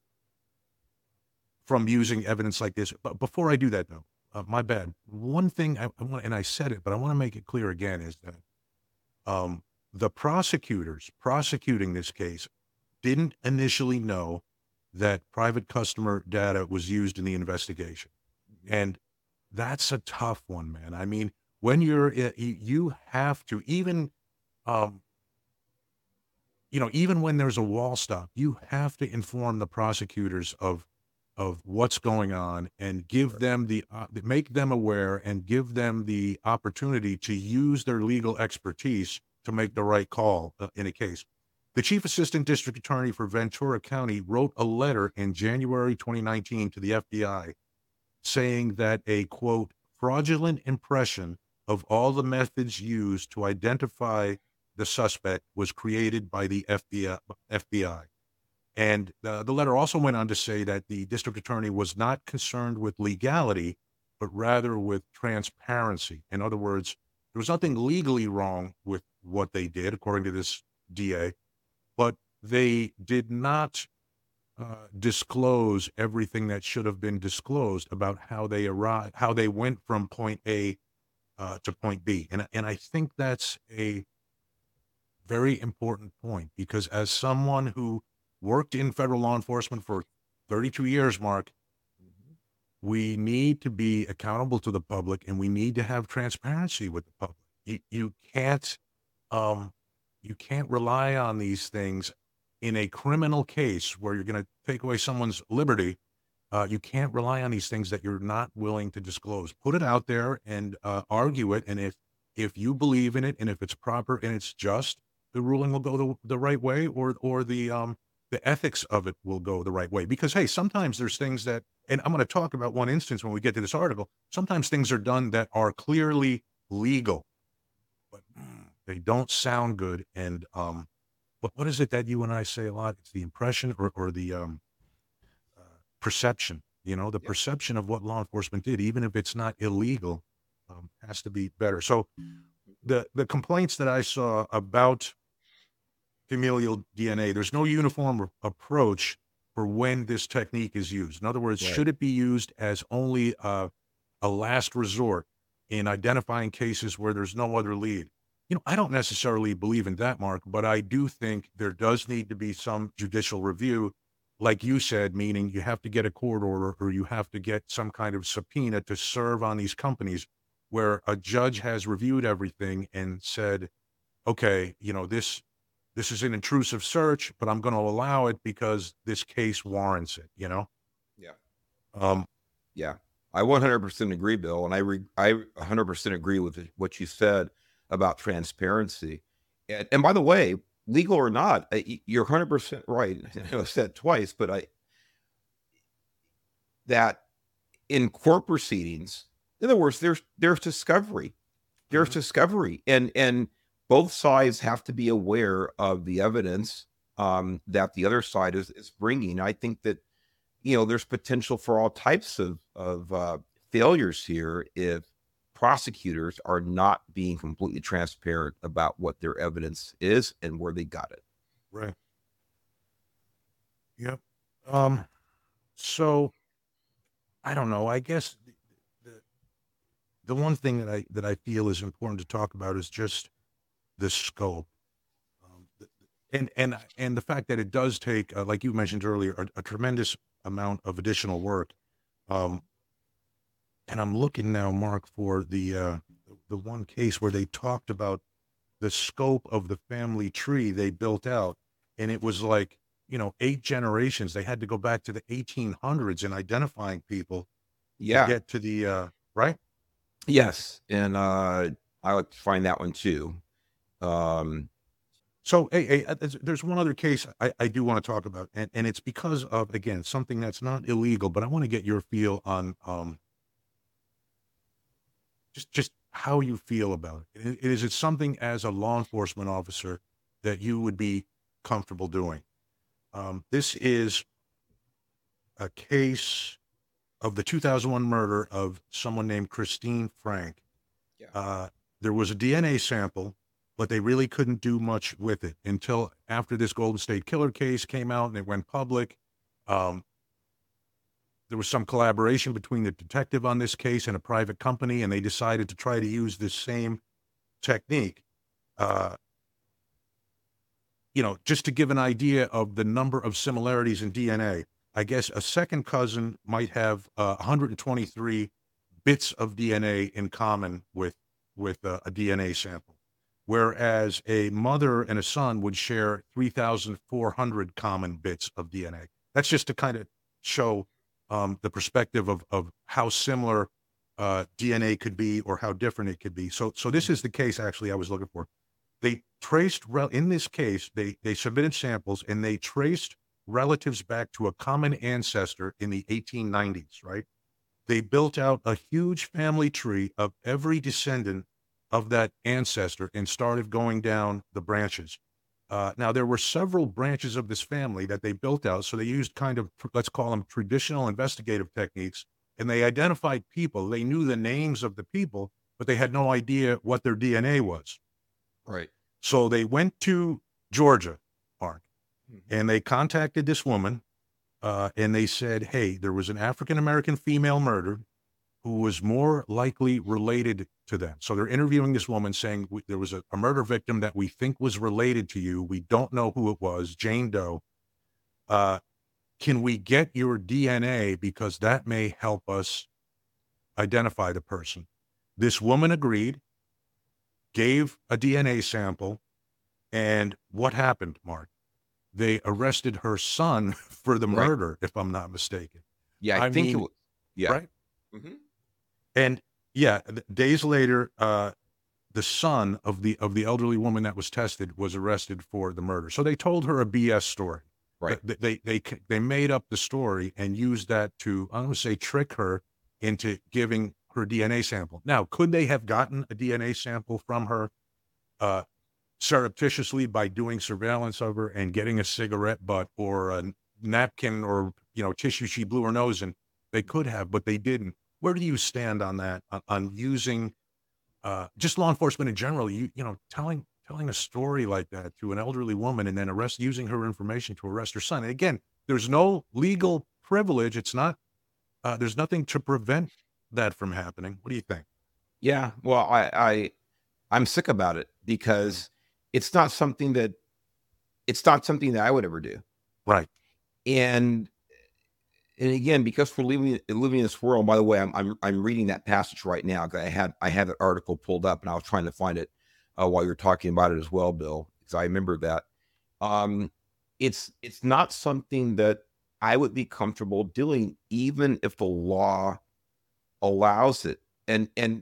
from using evidence like this. But before I do that, though, uh, my bad. One thing I, I want, and I said it, but I want to make it clear again, is that um, the prosecutors prosecuting this case didn't initially know that private customer data was used in the investigation. And that's a tough one, man. I mean, when you're, i- y- you have to, even, um, you know, even when there's a wall stop, you have to inform the prosecutors of, of what's going on and give them the, uh, make them aware and give them the opportunity to use their legal expertise to make the right call uh, in a case. The Chief Assistant District Attorney for Ventura County wrote a letter in January twenty nineteen to the F B I saying that a, quote, fraudulent impression of all the methods used to identify the suspect was created by the F B I. F B I. And uh, the letter also went on to say that the district attorney was not concerned with legality, but rather with transparency. In other words, there was nothing legally wrong with what they did, according to this D A, but they did not uh, disclose everything that should have been disclosed about how they arrived, how they went from point A uh, to point B. And, and I think that's a very important point, because as someone who worked in federal law enforcement for thirty-two years, Mark, we need to be accountable to the public, and we need to have transparency with the public. You, you can't, um, you can't rely on these things in a criminal case where you're going to take away someone's liberty. Uh, you can't rely on these things that you're not willing to disclose. Put it out there and uh, argue it. And if if you believe in it, and if it's proper and it's just, the ruling will go the, the right way, or or the um the ethics of it will go the right way. Because hey, sometimes there's things that, and I'm going to talk about one instance when we get to this article. Sometimes things are done that are clearly legal, but mm, they don't sound good. And um, what what is it that you and I say a lot? It's the impression, or or the um. perception, you know, the Yep. perception of what law enforcement did, even if it's not illegal, um, has to be better. So the, the complaints that I saw about familial D N A, there's no uniform r- approach for when this technique is used. In other words, Right. should it be used as only a, a last resort in identifying cases where there's no other lead? You know, I don't necessarily believe in that, Mark, but I do think there does need to be some judicial review, like you said, meaning you have to get a court order, or you have to get some kind of subpoena to serve on these companies, where a judge has reviewed everything and said, okay, you know, this this is an intrusive search, but I'm going to allow it because this case warrants it, you know? Yeah. Um, Yeah. I one hundred percent agree, Bill. And I, re- I one hundred percent agree with what you said about transparency. And, and by the way, legal or not, uh, y- you're one hundred percent right. I know I said it twice, but I, that in court proceedings, in other words, there's, there's discovery, there's Mhm. discovery, and, and both sides have to be aware of the evidence um, that the other side is, is bringing. I think that, you know, there's potential for all types of, of uh, failures here if prosecutors are not being completely transparent about what their evidence is and where they got it. right. Yep. Um, so I don't know. I guess the, the, the one thing that I, that I feel is important to talk about is just the scope. Um, th- and, and, and the fact that it does take, uh, like you mentioned earlier, a, a tremendous amount of additional work. Um, and I'm looking now, Mark, for the, uh, the one case where they talked about the scope of the family tree they built out. And it was like, you know, eight generations. They had to go back to the eighteen hundreds in identifying people to Yeah. get to the, uh, right? Yes. And uh, I like to find that one too. Um, So, hey, hey, uh, there's, there's one other case I, I do want to talk about, and, and it's because of, again, something that's not illegal, but I want to get your feel on um, just just how you feel about it. I- Is it something as a law enforcement officer that you would be comfortable doing? Um, this is a case of the two thousand one murder of someone named Christine Frank. Yeah. Uh, there was a D N A sample, but they really couldn't do much with it until after this Golden State Killer case came out and it went public. Um, there was some collaboration between the detective on this case and a private company, and they decided to try to use this same technique. Uh, you know, just to give an idea of the number of similarities in D N A, I guess a second cousin might have uh, one hundred twenty-three bits of D N A in common with with uh, a D N A sample, whereas a mother and a son would share three thousand four hundred common bits of D N A. That's just to kind of show um, the perspective of of how similar uh, D N A could be or how different it could be. So, so this is the case actually I was looking for. they traced, rel- in this case, they, they submitted samples and they traced relatives back to a common ancestor in the eighteen nineties, right? They built out a huge family tree of every descendant of that ancestor and started going down the branches. Uh, now, there were several branches of this family that they built out. So they used kind of, let's call them traditional investigative techniques, and they identified people. They knew the names of the people, but they had no idea what their D N A was. Right. So they went to Georgia, Mark, Mm-hmm. and they contacted this woman, uh, and they said, hey, there was an African-American female murdered who was more likely related to them. So they're interviewing this woman saying, we, there was a, a murder victim that we think was related to you. We don't know who it was, Jane Doe. Uh, can we get your D N A because that may help us identify the person? This woman agreed, gave a D N A sample, and what happened, Mark? They arrested her son for the Right. murder, if I'm not mistaken. Yeah, I, I think it mean, was. Yeah. right? Mm-hmm. And yeah, th- days later, uh, the son of the of the elderly woman that was tested was arrested for the murder. So they told her a B S story. Right. They they they, c- they made up the story and used that to, I'm going to say, trick her into giving her D N A sample. Now, could they have gotten a D N A sample from her uh, surreptitiously by doing surveillance of her and getting a cigarette butt or a napkin or, you know, tissue she blew her nose in? They could have, but they didn't. Where do you stand on that? On, on using uh, just law enforcement in general? You you know, telling telling a story like that to an elderly woman and then arrest using her information to arrest her son. And again, there's no legal privilege. It's not. Uh, there's nothing to prevent that from happening. What do you think? Yeah. Well, I, I, I'm sick about it because it's not something that, it's not something that I would ever do. Right. And, and again, because we're living, living in this world, by the way, I'm, I'm, I'm reading that passage right now. 'Cause I had, I had that article pulled up and I was trying to find it uh, while you're talking about it as well, Bill, because I remember that. Um, it's, it's not something that I would be comfortable doing, even if the law allows it. And, and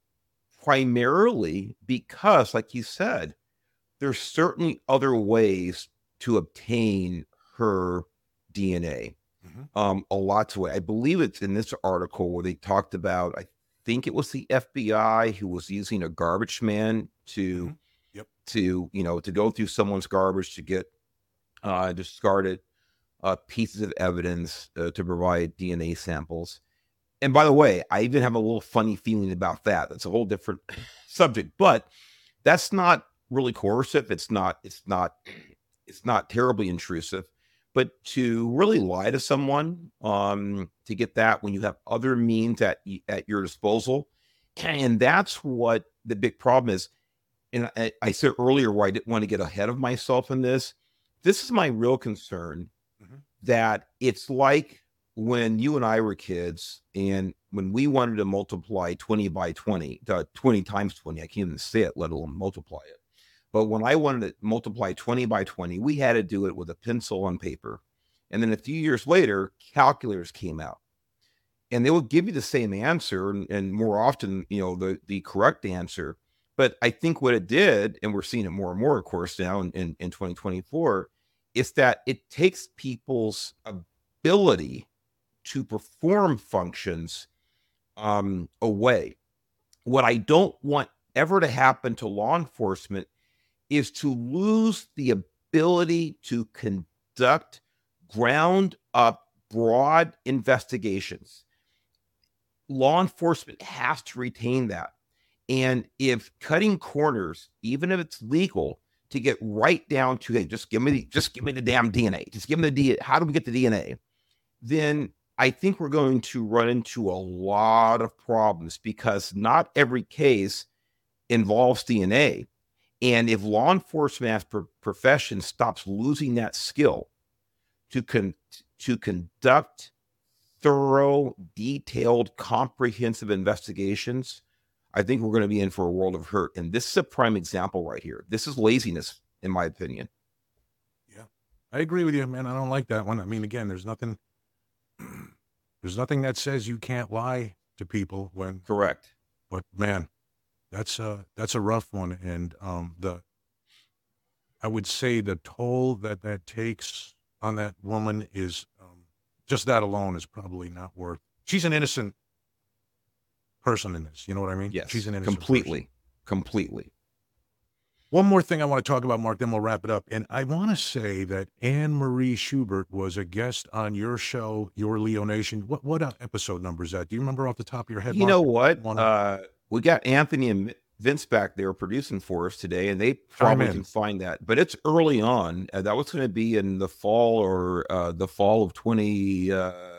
primarily because, like you said, there's certainly other ways to obtain her D N A. Mm-hmm. Um, a lots of ways. I believe it's in this article where they talked about, I think it was the F B I who was using a garbage man to, Mm-hmm. Yep. to, you know, to go through someone's garbage to get uh, discarded uh, pieces of evidence uh, to provide D N A samples. And by the way, I even have a little funny feeling about that. That's a whole different subject, but that's not really coercive. It's not, it's not, it's not terribly intrusive, but to really lie to someone, um, to get that when you have other means at, at your disposal. And that's what the big problem is. And I, I said earlier where I didn't want to get ahead of myself in this. This is my real concern, mm-hmm. that it's like when you and I were kids and when we wanted to multiply twenty by twenty, uh, twenty times twenty, I can't even say it, let alone multiply it. But when I wanted to multiply twenty by twenty, we had to do it with a pencil on paper. And then a few years later, calculators came out and they would give you the same answer and, and more often, you know, the, the correct answer. But I think what it did, and we're seeing it more and more, of course, now in, in, in twenty twenty-four, is that it takes people's ability to perform functions um, away. What I don't want ever to happen to law enforcement is to lose the ability to conduct ground up broad investigations. Law enforcement has to retain that. And if cutting corners, even if it's legal, to get right down to, hey, just give me the, just give me the damn D N A, just give me the D N A. How do we get the D N A? Then I think we're going to run into a lot of problems because not every case involves D N A. And if law enforcement as a profession stops losing that skill to con- to conduct thorough, detailed, comprehensive investigations, I think we're going to be in for a world of hurt. And this is a prime example right here. This is laziness, in my opinion. Yeah, I agree with you, man. I don't like that one. I mean, again, there's nothing, there's nothing that says you can't lie to people when correct. But man, that's a that's a rough one. And um, the I would say the toll that that takes on that woman is um, just that alone is probably not worth. She's an innocent person in this. You know what I mean? She's Yes, an innocent person. completely, completely. One more thing I want to talk about, Mark, then we'll wrap it up. And I want to say that Anne Marie Schubert was a guest on your show, Your Leo Nation. What what uh, episode number is that? Do you remember off the top of your head, You Mark? know what? Wanna Uh, we got Anthony and Vince back there producing for us today, and they chime probably in? can find that. But it's early on. Uh, that was going to be in the fall or uh, the fall of twenty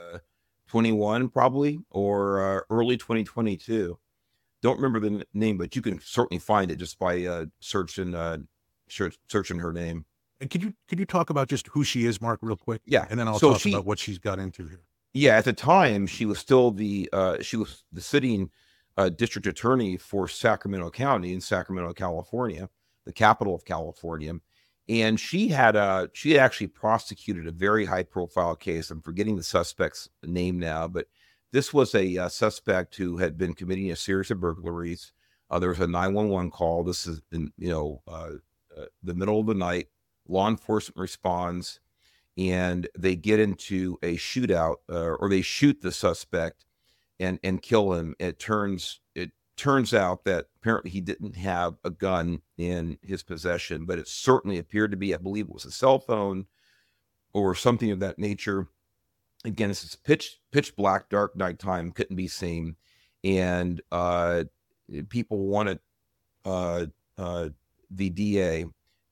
twenty-one, probably, or uh, early twenty twenty-two. Don't remember the n- name, but you can certainly find it just by uh, searching uh, search, searching her name. And could you could you talk about just who she is, Mark, real quick? Yeah. And then I'll So talk she, about what she's got into here. yeah, at the time she was still the uh, she was the sitting uh, district attorney for Sacramento County in Sacramento, California, the capital of California, and she had uh she had actually prosecuted a very high profile case. I'm forgetting the suspect's name now, but this was a uh, suspect who had been committing a series of burglaries. Uh, there was a nine one one call. This is in you know uh, uh, the middle of the night. Law enforcement responds, and they get into a shootout, uh, or they shoot the suspect and and kill him. It turns it turns out that apparently he didn't have a gun in his possession, but it certainly appeared to be, I believe it was a cell phone or something of that nature. Again, this is pitch pitch black, dark nighttime, couldn't be seen, and uh, people wanted uh, uh, the D A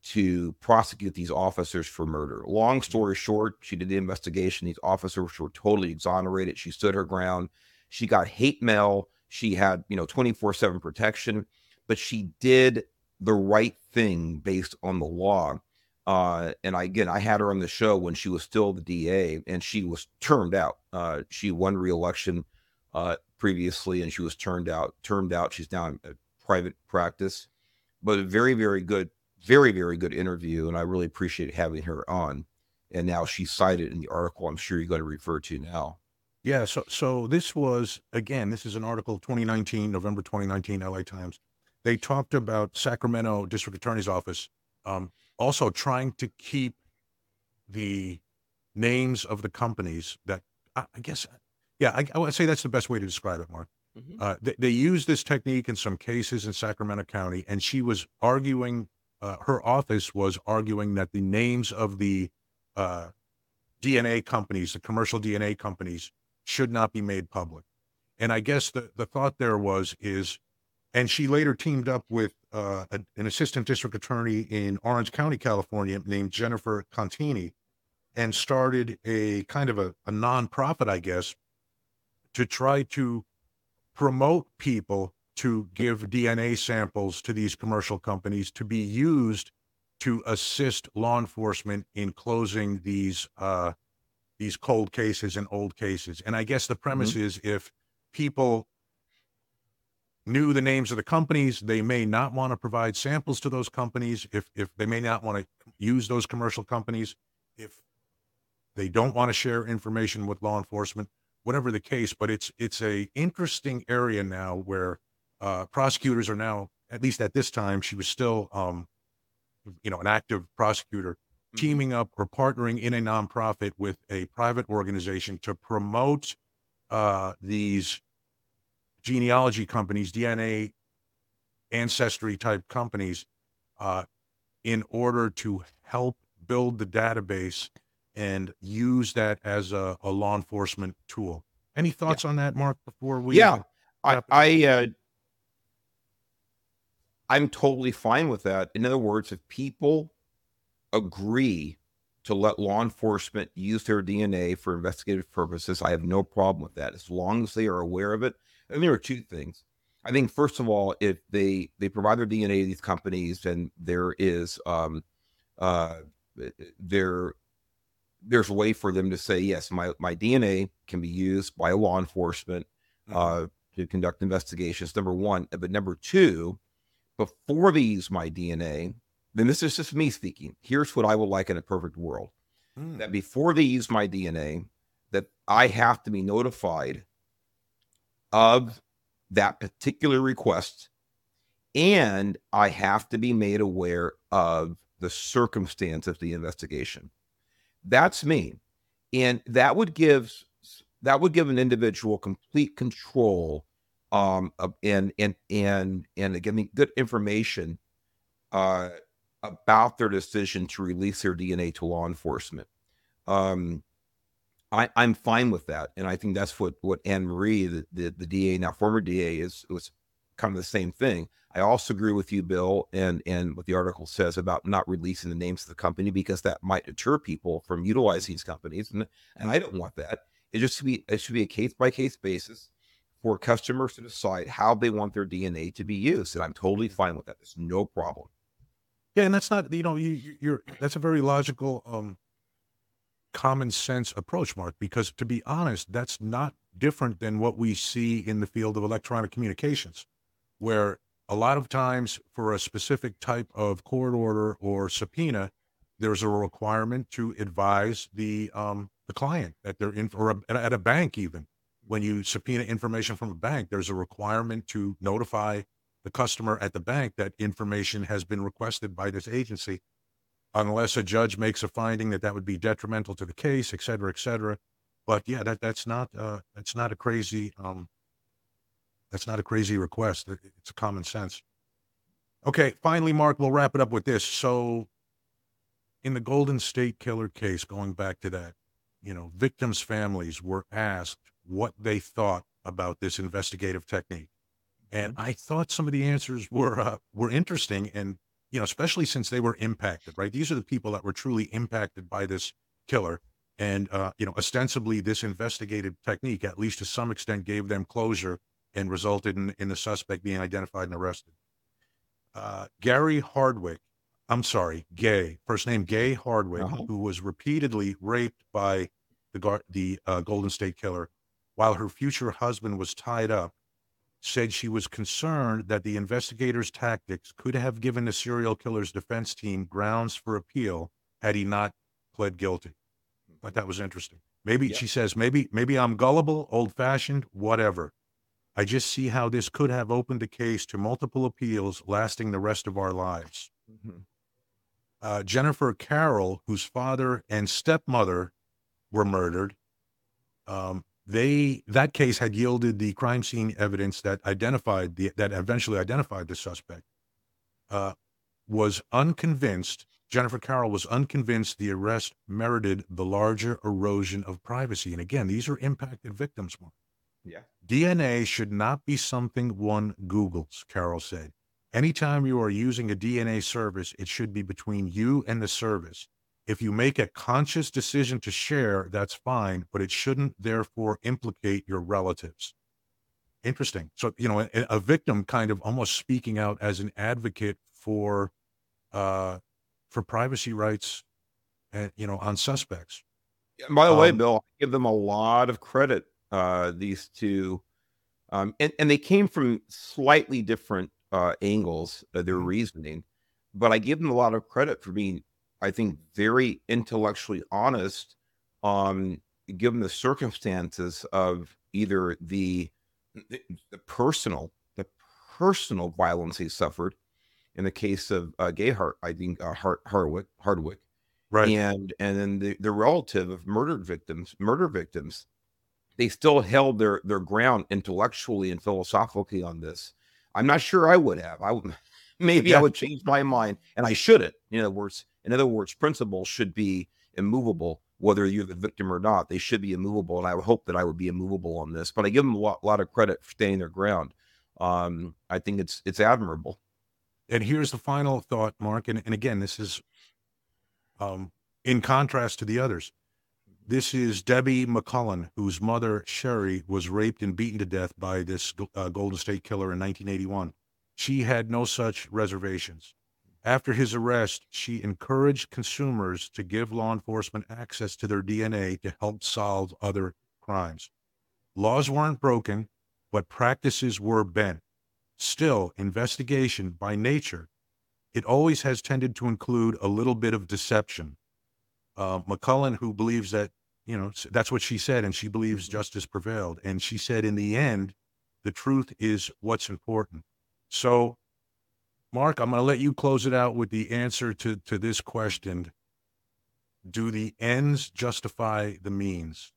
to prosecute these officers for murder. Long story short, she did the investigation. These officers were totally exonerated. She stood her ground. She got hate mail. She had, you know, twenty-four seven protection, but she did the right thing based on the law. Uh, and I, again, I had her on the show when she was still the D A, and she was turned out. Uh, she won re-election uh, previously, and she was turned out, turned out. She's now in a private practice, but a very, very good, very, very good interview. And I really appreciate having her on. And now she's cited in the article I'm sure you're going to refer to now. Yeah, so so this was, again, this is an article twenty nineteen, November twenty nineteen, L A Times. They talked about Sacramento District Attorney's Office um, also trying to keep the names of the companies that, I, I guess, yeah, I, I would say that's the best way to describe it, Mark. Mhm. Uh, they, they used this technique in some cases in Sacramento County, and she was arguing, uh, her office was arguing that the names of the uh, D N A companies, the commercial D N A companies, should not be made public. And I guess the, the thought there was is, and she later teamed up with uh, a, an assistant district attorney in Orange County, California, named Jennifer Contini, and started a kind of a, a nonprofit, I guess, to try to promote people to give D N A samples to these commercial companies to be used to assist law enforcement in closing these uh, these cold cases and old cases. And I guess the premise Mhm. is if people knew the names of the companies, they may not want to provide samples to those companies. If if they may not want to use those commercial companies, if they don't want to share information with law enforcement, whatever the case. But it's it's a interesting area now where uh, prosecutors are now, at least at this time, she was still um, you know, an active prosecutor, Mhm. teaming up or partnering in a nonprofit with a private organization to promote uh, these genealogy companies, D N A ancestry type companies, uh, in order to help build the database and use that as a, a law enforcement tool. Any Yeah. thoughts on that, Mark, before we Yeah. I, wrap it? I, uh, I'm totally fine with that. In other words, if people agree to let law enforcement use their D N A for investigative purposes, I have no problem with that, as long as they are aware of it. And there are two things. I think, first of all, if they they provide their D N A to these companies, and there is um uh there there's a way for them to say, yes, my my D N A can be used by law enforcement Mhm. uh to conduct investigations. Number one, but number two, before they use my D N A, then this is just me speaking. Here's what I would like in a perfect world. Mm. That before they use my D N A, that I have to be notified of that particular request, and I have to be made aware of the circumstance of the investigation. That's me. And that would give that would give an individual complete control um of, and and and and give me good information uh about their decision to release their D N A to law enforcement. Um I, I'm fine with that. And I think that's what, what Anne Marie, the, the, the D A, now former D A, is was kind of the same thing. I also agree with you, Bill, and, and what the article says about not releasing the names of the company, because that might deter people from utilizing these companies. And, and I don't want that. It just should be, it should be a case by case basis for customers to decide how they want their D N A to be used. And I'm totally fine with that. There's no problem. Yeah. And that's not, you know, you, you- you're, that's a very logical, um, common sense approach, Mark, because to be honest, that's not different than what we see in the field of electronic communications, where a lot of times for a specific type of court order or subpoena, there's a requirement to advise the um, the client that they're in, or a, at a bank even. When you subpoena information from a bank, there's a requirement to notify the customer at the bank that information has been requested by this agency, unless a judge makes a finding that that would be detrimental to the case, et cetera, et cetera. But yeah, that that's not uh, that's not a crazy um, that's not a crazy request. It- It's a common sense. Okay, finally, Mark, we'll wrap it up with this. So, in the Golden State Killer case, going back to that, you know, victims' families were asked what they thought about this investigative technique, and I thought some of the answers were uh, were interesting, and you know, especially since they were impacted. Right, these are the people that were truly impacted by this killer, and uh, you know, ostensibly, this investigative technique, at least to some extent, gave them closure and resulted in, in the suspect being identified and arrested. Uh, Gary Hardwick, I'm sorry, Gay, first name Gay Hardwick, Uh-huh. who was repeatedly raped by the gar- the uh, Golden State Killer while her future husband was tied up, said she was concerned that the investigators' tactics could have given the serial killer's defense team grounds for appeal had he not pled guilty. I thought that was interesting. Maybe Yeah. she says, maybe maybe I'm gullible, old-fashioned, whatever. I just see how this could have opened the case to multiple appeals lasting the rest of our lives. Mhm. Uh, Jennifer Carroll, whose father and stepmother were murdered, um, they that case had yielded the crime scene evidence that identified the that eventually identified the suspect. Uh, was unconvinced. Jennifer Carroll was unconvinced the arrest merited the larger erosion of privacy. And again, these are impacted victims. Mark. Yeah. D N A should not be something one Googles, Carroll said. Anytime you are using a D N A service, it should be between you and the service. If you make a conscious decision to share, that's fine, but it shouldn't therefore implicate your relatives. Interesting. So, you know, a, a victim kind of almost speaking out as an advocate for uh, for privacy rights, and you know, on suspects. And by the way, Um, Bill, I give them a lot of credit. Uh, these two, um, and and they came from slightly different uh, angles, uh, their Mhm. reasoning, but I give them a lot of credit for being, I think, very intellectually honest, um, given the circumstances of either the the, the personal the personal violence he suffered in the case of uh, Gayhart, I think uh, Hart, Hardwick, Hardwick, right. and and then the, the relative of murdered victims, murder victims, they still held their their ground intellectually and philosophically on this. I'm not sure I would have. I would maybe I Yeah. would change my mind, and I shouldn't. In other words, in other words, principles should be immovable, whether you're the victim or not. They should be immovable, and I would hope that I would be immovable on this. But I give them a lot, lot of credit for staying their ground. Um, I think it's it's admirable. And here's the final thought, Mark. And, and again, this is um, in contrast to the others. This is Debbie McCullen, whose mother, Sherry, was raped and beaten to death by this uh, Golden State Killer in nineteen eighty-one. She had no such reservations. After his arrest, she encouraged consumers to give law enforcement access to their D N A to help solve other crimes. Laws weren't broken, but practices were bent. Still, investigation by nature, it always has tended to include a little bit of deception. Uh, McCullen, who believes that, you know, s- that's what she said, and she believes Mhm. justice prevailed. And she said, in the end, the truth is what's important. So Mark, I'm going to let you close it out with the answer to, to this question. Do the ends justify the means?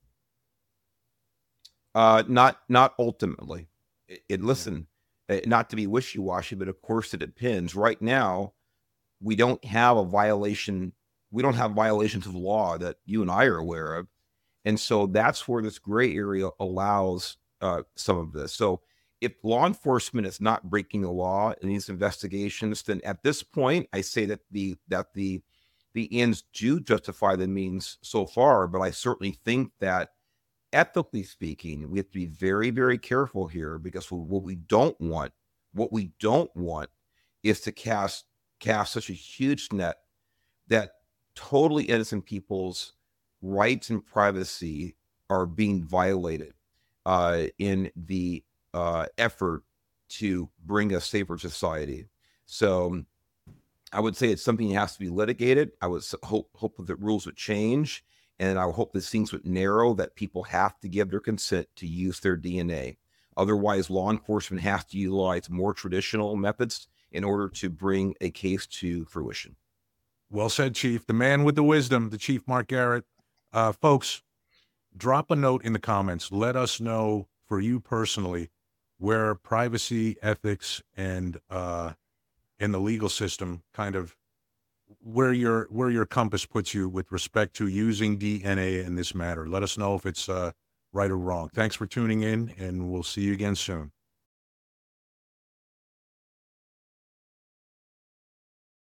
Uh, not not ultimately. And listen, uh, not to be wishy-washy, but of course it depends. Right now, we don't have a violation. We don't have violations of law that you and I are aware of. And so that's where this gray area allows uh, some of this. So if law enforcement is not breaking the law in these investigations, then at this point, I say that the that the the ends do justify the means so far. But I certainly think that ethically speaking, we have to be very, very careful here, because what we don't want, what we don't want is to cast cast such a huge net that totally innocent people's rights and privacy are being violated uh, in the uh, effort to bring a safer society. So I would say it's something that has to be litigated. I would hope hope that the rules would change, and I would hope that things would narrow, that people have to give their consent to use their D N A. Otherwise, law enforcement has to utilize more traditional methods in order to bring a case to fruition. Well said, Chief. The man with the wisdom, the Chief Mark Garrett. Uh, folks, drop a note in the comments. Let us know, for you personally, where privacy, ethics, and uh, and the legal system kind of where your where your compass puts you with respect to using D N A in this matter. Let us know if it's uh, right or wrong. Thanks for tuning in, and we'll see you again soon.